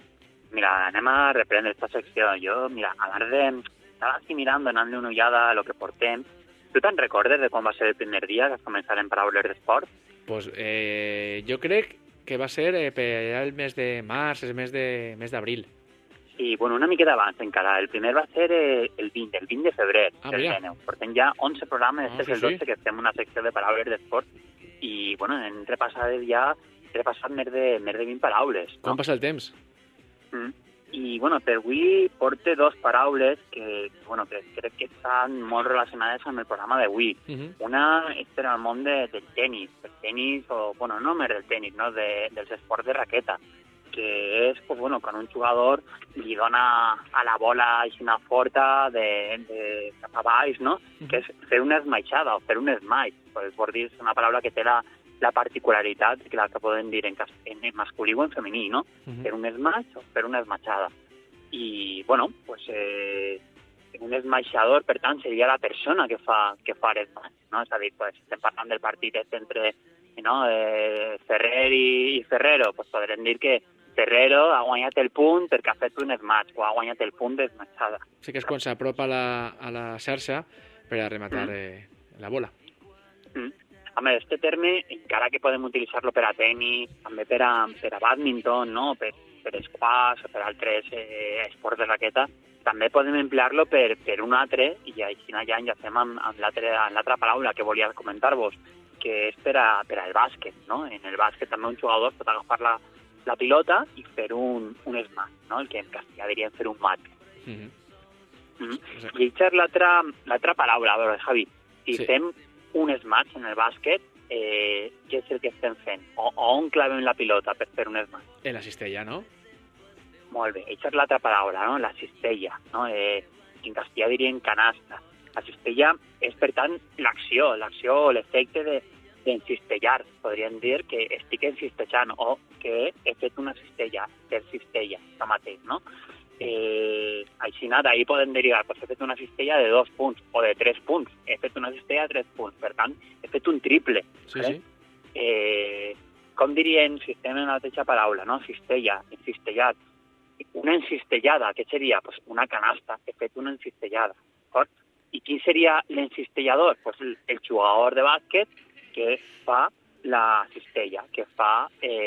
Mira, anem a reprendre esta secció. Jo, mira, estava aquí mirando, anant-li una ullada a lo que portem. Tu te'n recordes de quan va ser el primer dia que començarem paraules d'esport? Pues jo crec que va ser per el mes de març, el mes d'abril. Sí, bueno, una miqueta abans encara. El primer va ser el 20 de febrer del mira. Geneu. Portem ja 11 programes, este és el 12 sí. que fem una secció de paraules d'esport i, bueno, hem repassat més de 20 paraules. No? Com passa el temps? I, bueno, per avui porte dos paraules que crec que estan molt relacionades amb el programa d'avui. Una és per al món del tenis, o, bueno, no més del tenis, no? Dels esports de raqueta, que és, pues, bueno, quan un jugador li dona a la bola una forta de cap a baix, no? Que és fer una esmaixada o fer un smash. Pues, vol dir, és una paraula que té la particularitat que la que poden dir en masculí o en femení, no? Per un smash o per una esmaixada. I, bueno, pues, un esmaixador, per tant, seria la persona que fa smash, no? És a dir, pues, estem parlant del partit entre Ferrer i Ferrero, pues podrem dir que Ferrero ha guanyat el punt perquè ha fet un smash o ha guanyat el punt d'esmaixada. Sí que és quan s'apropa a la xarxa per a rematar la bola. Home, este terme, encara que podem utilitzar-lo per a tenis, també per a bàdminton, no? per squash o per altres esports de raqueta, també podem emplear-lo per un altre, i així ja enllacem amb l'altra paraula que volia comentar-vos, que és per al bàsquet, no? En el bàsquet també un jugador pot agafar la pilota i fer un smash, no? El que en castellà diríem fer un mat. I això és l'altra paraula. A veure, Javi, si fem un smash en el bàsquet, què és el que estem fent? O on clavem la pilota per fer un smash? En la cistella, no? Molt bé, això és l'altra paraula, no? La cistella, no? En castellà diríem canasta. La cistella és, per tant, l'acció o l'efecte d'encistellar. Podríem dir que estic encistejant o que he fet una cistella, per cistella, la mateix, no? Així, d'ahir podem derivar, pues he fet una cistella de 2 punts o de 3 punts. He fet una cistella de 3 punts, per tant, he fet un triple. Sí, sí. Com dirien, si estem en la mateixa paraula, no? Cistella, encistellat. Una encistellada, què seria? Pues una canasta, he fet una encistellada, d'acord? I qui seria l'encistellador? Pues el jugador de bàsquet que fa la cistella, que fa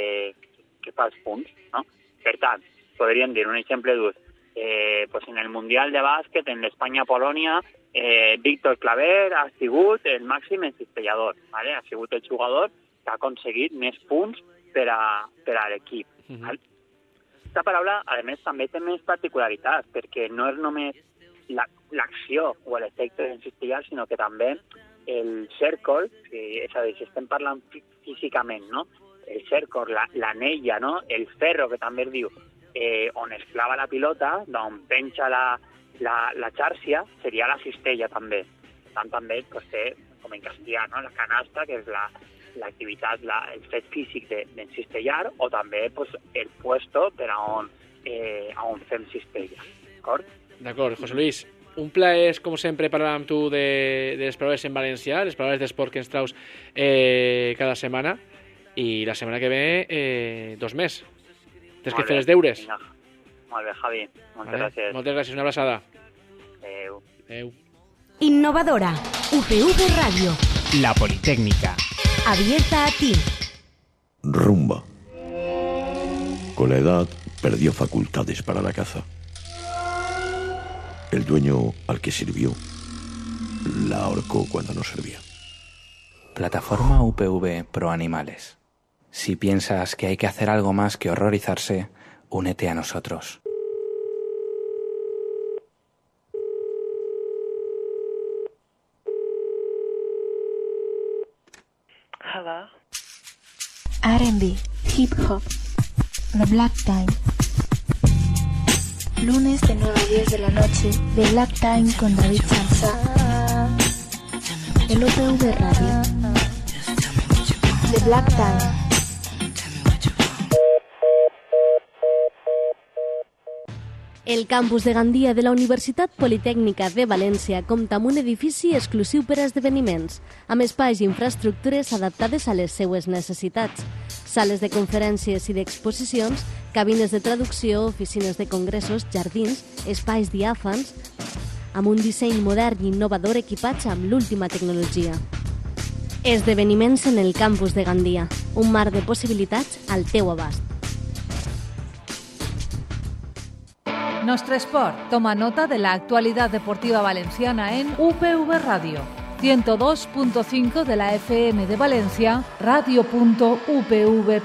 els punts, no? Per tant, podríem dir un exemple dur. Pues en el Mundial de Bàsquet, en l'Espanya-Polònia, Víctor Claver ha sigut el màxim encistellador, ¿vale? Ha sigut el jugador que ha aconseguit més punts per a l'equip. Aquesta paraula, a més, també té més particularitats, perquè no és només l'acció o l'efecte d'encistellar, sinó que també el cèrcol, és a dir, si estem parlant físicament, no? El cèrcol, l'anella, no? El ferro, que també es diu, on es clava la pilota, d'on penja la xàrcia, seria la cistella també. Per tant, també té, com en castellà, no? La canasta, que és l'activitat, el fet físic d'encistellar, o també el puesto per a on fem cistella. D'acord? D'acord, José Luis. Un plaer, com sempre, parlar amb tu de les paraules en valencià, les paraules d'esport que ens traus cada setmana, i la setmana que ve 2 més. Tens que fer els deures. Molt bé, Javi. Moltes gràcies. Moltes gràcies, una abraçada. Adéu. Innovadora. UPV Radio. La Politécnica. Abierta a ti. Rumba. Con la edad perdió facultades para la caza. El dueño al que sirvió la ahorcó cuando no servía. Plataforma UPV Pro Animales. Si piensas que hay que hacer algo más que horrorizarse, únete a nosotros. Hello. R&B, hip hop, The Black Time. Lunes de 9 a 10 de la noche, The Black Time con David Sansa. El UPV Radio. The Black Time. El campus de Gandia de la Universitat Politècnica de València compta amb un edifici exclusiu per a esdeveniments, amb espais i infraestructures adaptades a les seues necessitats, sales de conferències i d'exposicions cabines de traducció, oficines de congressos, jardins, espais diàfans, amb un disseny modern i innovador equipats amb l'última tecnologia. Esdeveniments en el campus de Gandia, un mar de possibilitats al teu abast. Nostre Esport toma nota de la actualidad deportiva valenciana en UPV Radio, 102.5 de la FM de Valencia, radio.upv.es.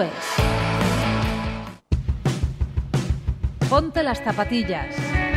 Ponte las zapatillas.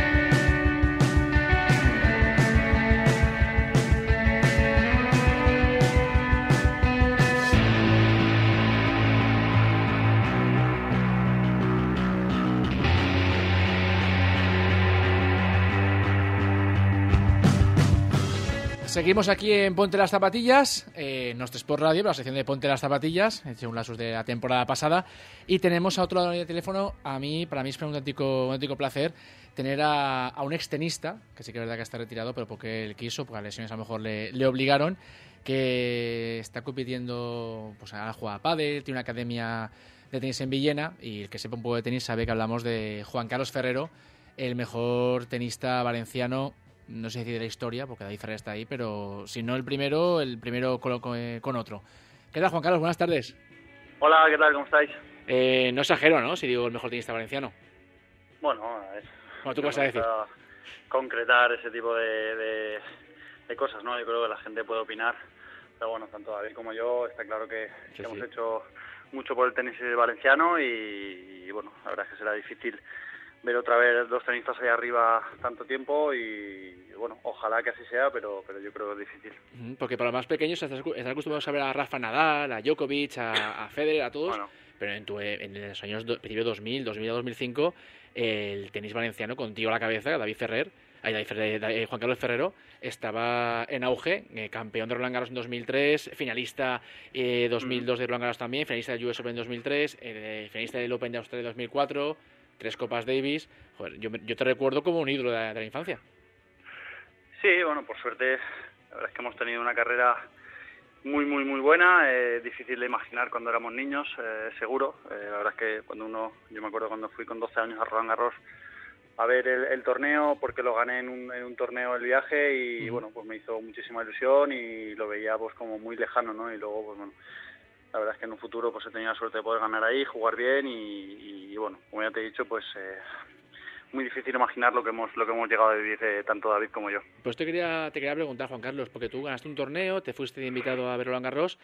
Seguimos aquí en Ponte las Zapatillas, Nostre Sport Radio, la sección de Ponte las Zapatillas, según la de la temporada pasada, y tenemos a otro lado del teléfono, para mí es un auténtico placer tener a un extenista, que sí que es verdad que está retirado, pero porque él quiso, porque las lesiones a lo mejor le obligaron, que está compitiendo, pues ahora juega a pádel, tiene una academia de tenis en Villena, y el que sepa un poco de tenis sabe que hablamos de Juan Carlos Ferrero, el mejor tenista valenciano, no sé decir de la historia, porque David Ferrer está ahí, pero si no el primero con otro. ¿Qué tal, Juan Carlos? Buenas tardes. Hola, ¿qué tal? ¿Cómo estáis? No exagero, ¿no? Si digo el mejor tenista valenciano. Bueno, ¿tú qué vas a decir? Concretar ese tipo de cosas, ¿no? Yo creo que la gente puede opinar, pero bueno, tanto David como yo, está claro que hemos hecho mucho por el tenis valenciano y bueno, la verdad es que será difícil ver otra vez dos tenistas ahí arriba tanto tiempo y bueno, ojalá que así sea, pero yo creo que es difícil. Porque para los más pequeños están acostumbrados a ver a Rafa Nadal, a Djokovic, a Federer, a todos, bueno, pero en los años principio 2000 a 2005 el tenis valenciano, contigo a la cabeza, Juan Carlos Ferrero, estaba en auge, campeón de Roland Garros en 2003, finalista 2002 de Roland Garros también, finalista del US Open en 2003, finalista del Open de Australia en 2004, 3 Copas Davis. Joder, yo te recuerdo como un ídolo de la infancia. Sí, bueno, por suerte, la verdad es que hemos tenido una carrera muy buena, difícil de imaginar cuando éramos niños, seguro. La verdad es que yo me acuerdo cuando fui con 12 años a Roland Garros a ver el torneo, porque lo gané en un torneo el viaje y bueno, pues me hizo muchísima ilusión y lo veía pues como muy lejano, ¿no? Y luego, pues bueno, la verdad es que en un futuro pues he tenido la suerte de poder ganar ahí, jugar bien y bueno, como ya te he dicho, pues muy difícil imaginar lo que hemos llegado a vivir tanto David como yo. Pues te quería preguntar, Juan Carlos, porque tú ganaste un torneo, te fuiste invitado a ver Roland Garros,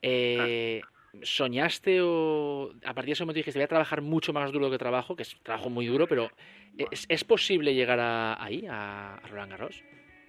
¿soñaste o a partir de ese momento dijiste voy a trabajar mucho más duro que trabajo, que es trabajo muy duro, pero ¿es posible llegar ahí, a Roland Garros?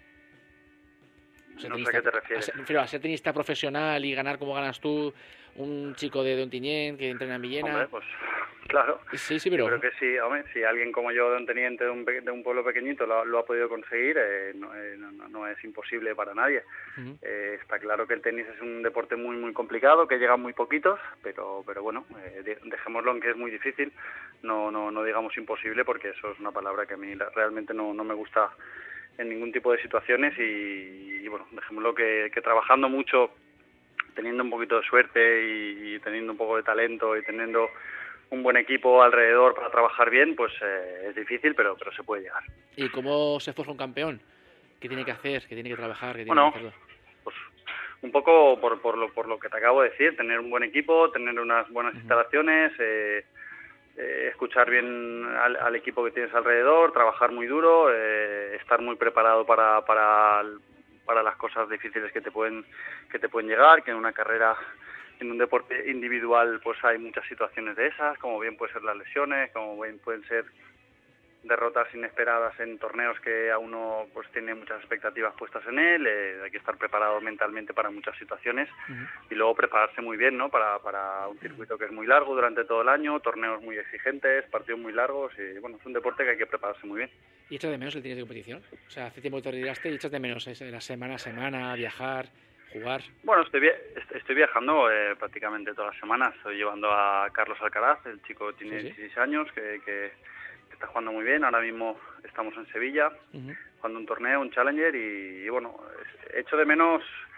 No sé a qué te refieres. A ser tenista profesional y ganar como ganas tú, un chico de Ontinyent que entrena en Villena. Hombre, pues claro. Sí, pero... Yo creo que sí, hombre, si alguien como yo de Ontinyent, de un pueblo pequeñito, lo ha podido conseguir, no es imposible para nadie. Uh-huh. Está claro que el tenis es un deporte muy complicado, que llegan muy poquitos, pero bueno, dejémoslo en que es muy difícil, no digamos imposible, porque eso es una palabra que a mí realmente no me gusta en ningún tipo de situaciones y bueno, dejémoslo que trabajando mucho, teniendo un poquito de suerte y teniendo un poco de talento y teniendo un buen equipo alrededor para trabajar bien, pues es difícil, pero se puede llegar. ¿Y cómo se forja un campeón? ¿Qué tiene que hacer? ¿Qué tiene que trabajar? ¿Qué tiene que hacerlo? Pues un poco por lo que te acabo de decir, tener un buen equipo, tener unas buenas instalaciones, escuchar bien al equipo que tienes alrededor, trabajar muy duro, estar muy preparado para las cosas difíciles que te pueden llegar, que en una carrera, en un deporte individual, pues hay muchas situaciones de esas, como bien pueden ser las lesiones, como bien pueden ser derrotas inesperadas en torneos que a uno pues tiene muchas expectativas puestas en él, hay que estar preparado mentalmente para muchas situaciones y luego prepararse muy bien, ¿no? Para un circuito que es muy largo durante todo el año, torneos muy exigentes, partidos muy largos y bueno, es un deporte que hay que prepararse muy bien. ¿Y echas de menos el tenis de competición? O sea, hace tiempo que te retiraste y echas de menos la semana a semana, viajar, jugar. Bueno, estoy viajando prácticamente todas las semanas. Estoy llevando a Carlos Alcaraz, el chico tiene 16 años, que está jugando muy bien. Ahora mismo estamos en Sevilla, jugando un torneo, un Challenger y bueno, echo de menos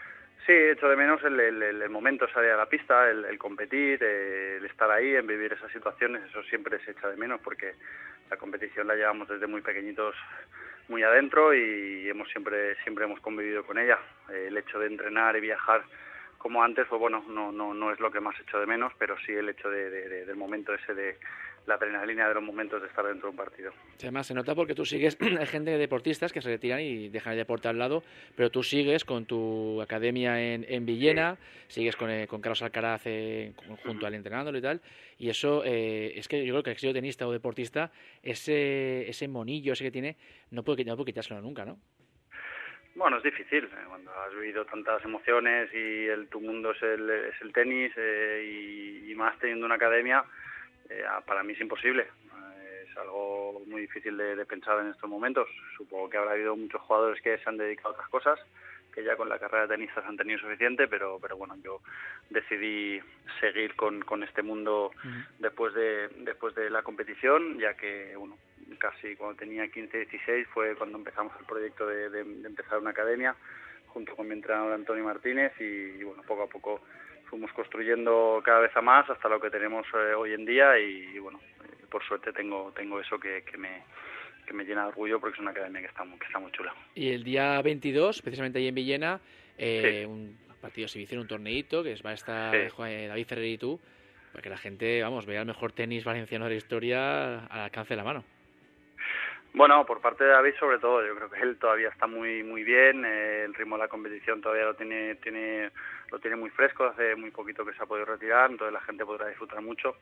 Sí, echo de menos el momento de salir a la pista, el competir, el estar ahí, en vivir esas situaciones, eso siempre se echa de menos porque la competición la llevamos desde muy pequeñitos muy adentro y siempre hemos convivido con ella. El hecho de entrenar y viajar como antes, pues bueno, no es lo que más echo de menos, pero sí el hecho del momento ese de la adrenalina de los momentos de estar dentro de un partido. Además, se nota porque tú sigues, hay gente de deportistas que se retiran y dejan el deporte al lado, pero tú sigues con tu academia en Villena, sí. Sigues con Carlos Alcaraz junto al entrenándolo y tal, y eso es que yo creo que el que ha sido tenista o deportista, ese monillo ese que tiene, no puede quitárselo nunca, ¿no? Bueno, es difícil, cuando has vivido tantas emociones y tu mundo es el tenis y más teniendo una academia, para mí es imposible. Es algo muy difícil de pensar en estos momentos. Supongo que habrá habido muchos jugadores que se han dedicado a otras cosas, que ya con la carrera de tenistas han tenido suficiente, pero bueno, yo decidí seguir con este mundo después de la competición, ya que bueno, casi cuando tenía 15, 16 fue cuando empezamos el proyecto de empezar una academia junto con mi entrenador Antonio Martínez y bueno, poco a poco fuimos construyendo cada vez a más hasta lo que tenemos hoy en día y bueno, por suerte tengo eso que me llena de orgullo porque es una academia que está muy chula. Y el día 22, precisamente ahí en Villena, sí. Un partido de exhibición, un torneito, que va a estar David Ferrer y tú, para que la gente, vea el mejor tenis valenciano de la historia al alcance de la mano. Bueno, por parte de David sobre todo, yo creo que él todavía está muy bien, el ritmo de la competición todavía lo tiene muy fresco, hace muy poquito que se ha podido retirar, entonces la gente podrá disfrutar mucho.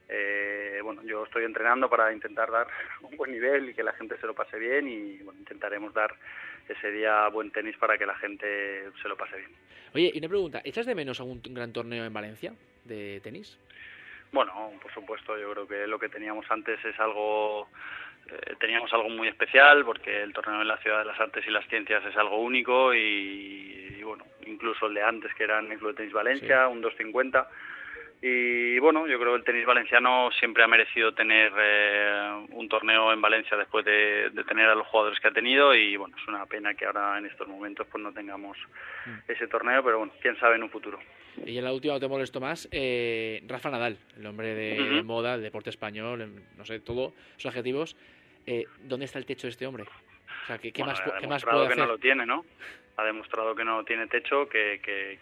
Bueno, yo estoy entrenando para intentar dar un buen nivel y que la gente se lo pase bien y bueno, intentaremos dar ese día buen tenis para que la gente se lo pase bien. Oye, y una pregunta, ¿echas de menos algún gran torneo en Valencia de tenis? Bueno, por supuesto, yo creo que lo que teníamos antes es algo... teníamos algo muy especial porque el torneo en la Ciudad de las Artes y las Ciencias es algo único y bueno, incluso el de antes que era en el Club de Tenis Valencia, sí. Un 250 y bueno, yo creo que el tenis valenciano siempre ha merecido tener un torneo en Valencia después de tener a los jugadores que ha tenido y bueno, es una pena que ahora en estos momentos pues no tengamos ese torneo, pero bueno, quién sabe en un futuro. Y en la última, no te molesto más, Rafa Nadal, el hombre de moda, el deporte español, no sé, todos sus adjetivos. ¿Dónde está el techo de este hombre? O sea, ¿qué más puede hacer? Ha demostrado que no lo tiene, ¿no? Ha demostrado que no tiene techo, que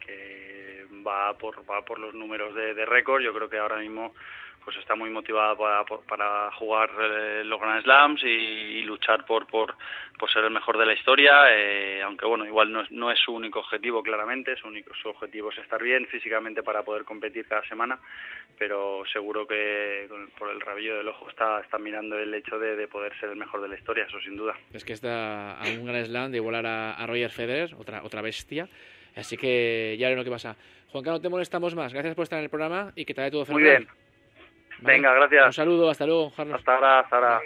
va por los números de récord. Yo creo que ahora mismo pues está muy motivado para jugar los Grand Slams y luchar por ser el mejor de la historia, aunque bueno, igual no es su único objetivo claramente, su objetivo es estar bien físicamente para poder competir cada semana, pero seguro que por el rabillo del ojo está mirando el hecho de poder ser el mejor de la historia, eso sin duda. Es que está a un Grand Slam de igualar a Roger Federer, otra bestia, así que ya veremos qué pasa. Juan Carlos, no te molestamos más, gracias por estar en el programa y que te vaya todo fenomenal. Muy bien. ¿Vale? Venga, gracias. Un saludo, hasta luego, Carlos. Hasta ahora.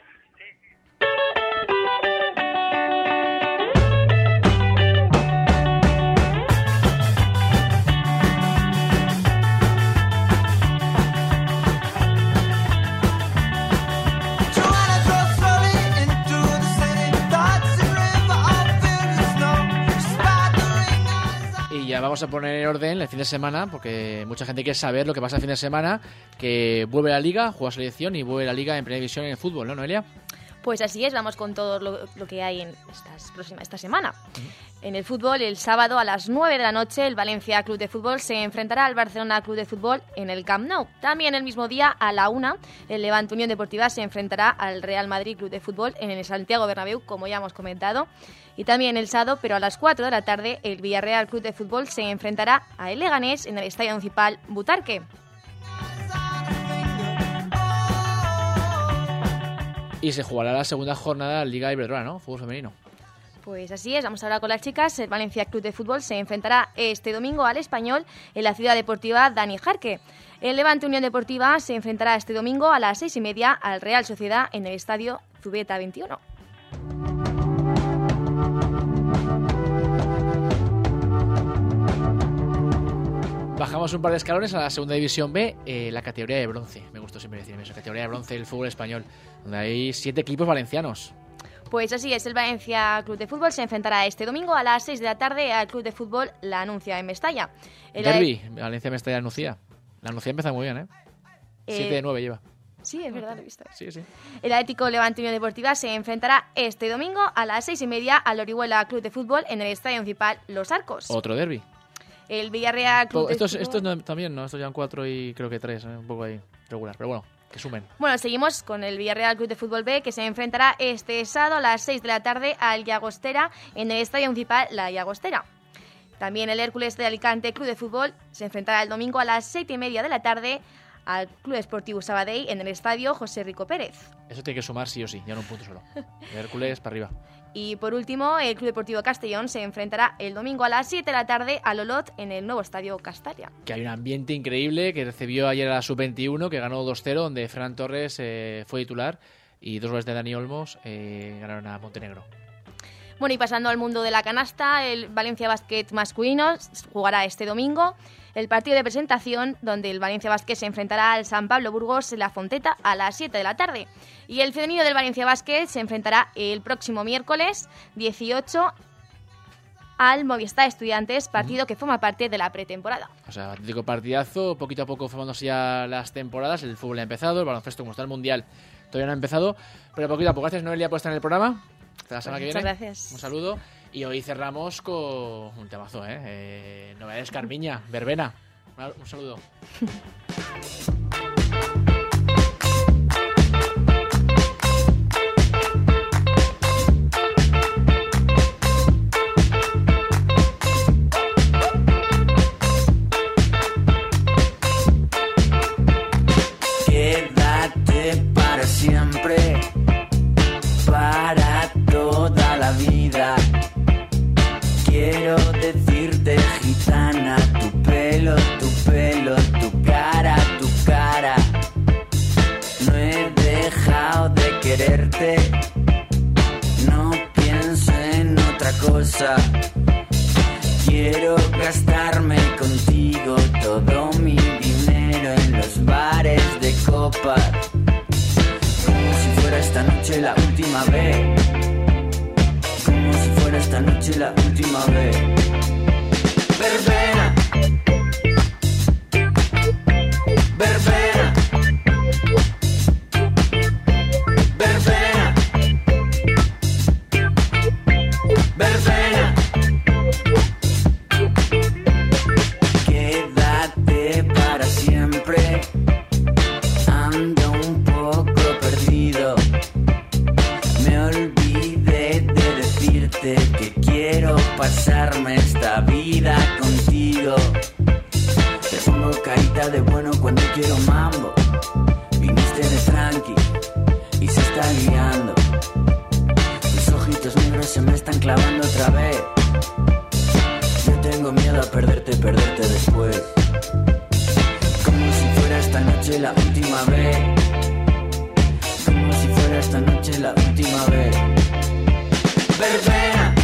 Ya vamos a poner en orden el fin de semana, porque mucha gente quiere saber lo que pasa el fin de semana, que vuelve la Liga, juega selección y vuelve la Liga en Primera División en el fútbol, ¿no, Noelia? Pues así es, vamos con todo lo que hay en esta semana. En el fútbol, el sábado a las 9 de la noche, el Valencia Club de Fútbol se enfrentará al Barcelona Club de Fútbol en el Camp Nou. También el mismo día, a la 1, el Levante Unión Deportiva se enfrentará al Real Madrid Club de Fútbol en el Santiago Bernabéu, como ya hemos comentado. Y también el sábado, pero a las 4 de la tarde, el Villarreal Club de Fútbol se enfrentará a el Leganés en el Estadio Municipal Butarque. Y se jugará la segunda jornada de la Liga Iberdrola, ¿no? Fútbol femenino. Pues así es, vamos a hablar con las chicas. El Valencia Club de Fútbol se enfrentará este domingo al Español en la Ciudad Deportiva Dani Jarque. El Levante Unión Deportiva se enfrentará este domingo a las 6:30 al Real Sociedad en el Estadio Zubeta 21. Bajamos un par de escalones a la segunda división B, la categoría de bronce. Me gustó siempre decirme eso, categoría de bronce del fútbol español, donde hay 7 equipos valencianos. Pues así es, el Valencia Club de Fútbol se enfrentará este domingo a las 6 de la tarde al Club de Fútbol La Nucia en Mestalla. Derbi, Valencia-Mestalla Nucía. La Nucía empieza muy bien, ¿eh? 7 de 9 lleva. Sí, es verdad, lo he visto. Sí. El Atlético Levante Unión Deportiva se enfrentará este domingo a las 6:30 al Orihuela Club de Fútbol en el Estadio Municipal Los Arcos. Otro derbi. El Villarreal Club de Fútbol... Estos no, también, ¿no? Estos llevan 4 y creo que 3, un poco ahí regular. Pero bueno, que sumen. Bueno, seguimos con el Villarreal Club de Fútbol B, que se enfrentará este sábado a las 6 de la tarde al Llagostera en el Estadio Municipal La Llagostera. También el Hércules de Alicante Club de Fútbol se enfrentará el domingo a las 7:30 de la tarde al Club Esportivo Sabadell en el Estadio José Rico Pérez. Eso tiene que sumar sí o sí, ya no un punto solo. El Hércules para arriba. Y por último, el Club Deportivo Castellón se enfrentará el domingo a las 7 de la tarde al Olot en el nuevo Estadio Castalia. Que hay un ambiente increíble que recibió ayer a la Sub-21, que ganó 2-0, donde Fran Torres fue titular y 2 goles de Dani Olmos ganaron a Montenegro. Bueno, y pasando al mundo de la canasta, el Valencia Basket masculino jugará este domingo el partido de presentación, donde el Valencia Basket se enfrentará al San Pablo Burgos en la Fonteta a las 7 de la tarde. Y el femenino del Valencia Basket se enfrentará el próximo miércoles 18 al Movistar Estudiantes, partido que forma parte de la pretemporada. O sea, digo, partidazo, poquito a poco formándose ya las temporadas, el fútbol ha empezado, el baloncesto como está el Mundial todavía no ha empezado, pero poquito a poco. Gracias, Noelia, por estar en el programa. Hasta la semana que viene. Muchas gracias. Un saludo. Y hoy cerramos con un temazo, novedades Carmiña, Verbena. Un saludo. Quédate para siempre, para toda la vida. Quiero decirte, gitana, tu pelo, tu cara, no he dejado de quererte, no pienso en otra cosa. Quiero gastarme contigo todo mi dinero en los bares de copas, como si fuera esta noche la última vez, como si fuera esta noche la última vez. Verbena, verbena, verbena, verbena. Quédate para siempre, ando un poco perdido. Me olvidé de decirte que quiero pasarme esta vida contigo. Te pongo carita de bueno cuando quiero mambo. Viniste de tranqui y se está liando. Tus ojitos negros se me están clavando otra vez. Yo tengo miedo a perderte después. Como si fuera esta noche la última vez. Como si fuera esta noche la última vez. Verbena,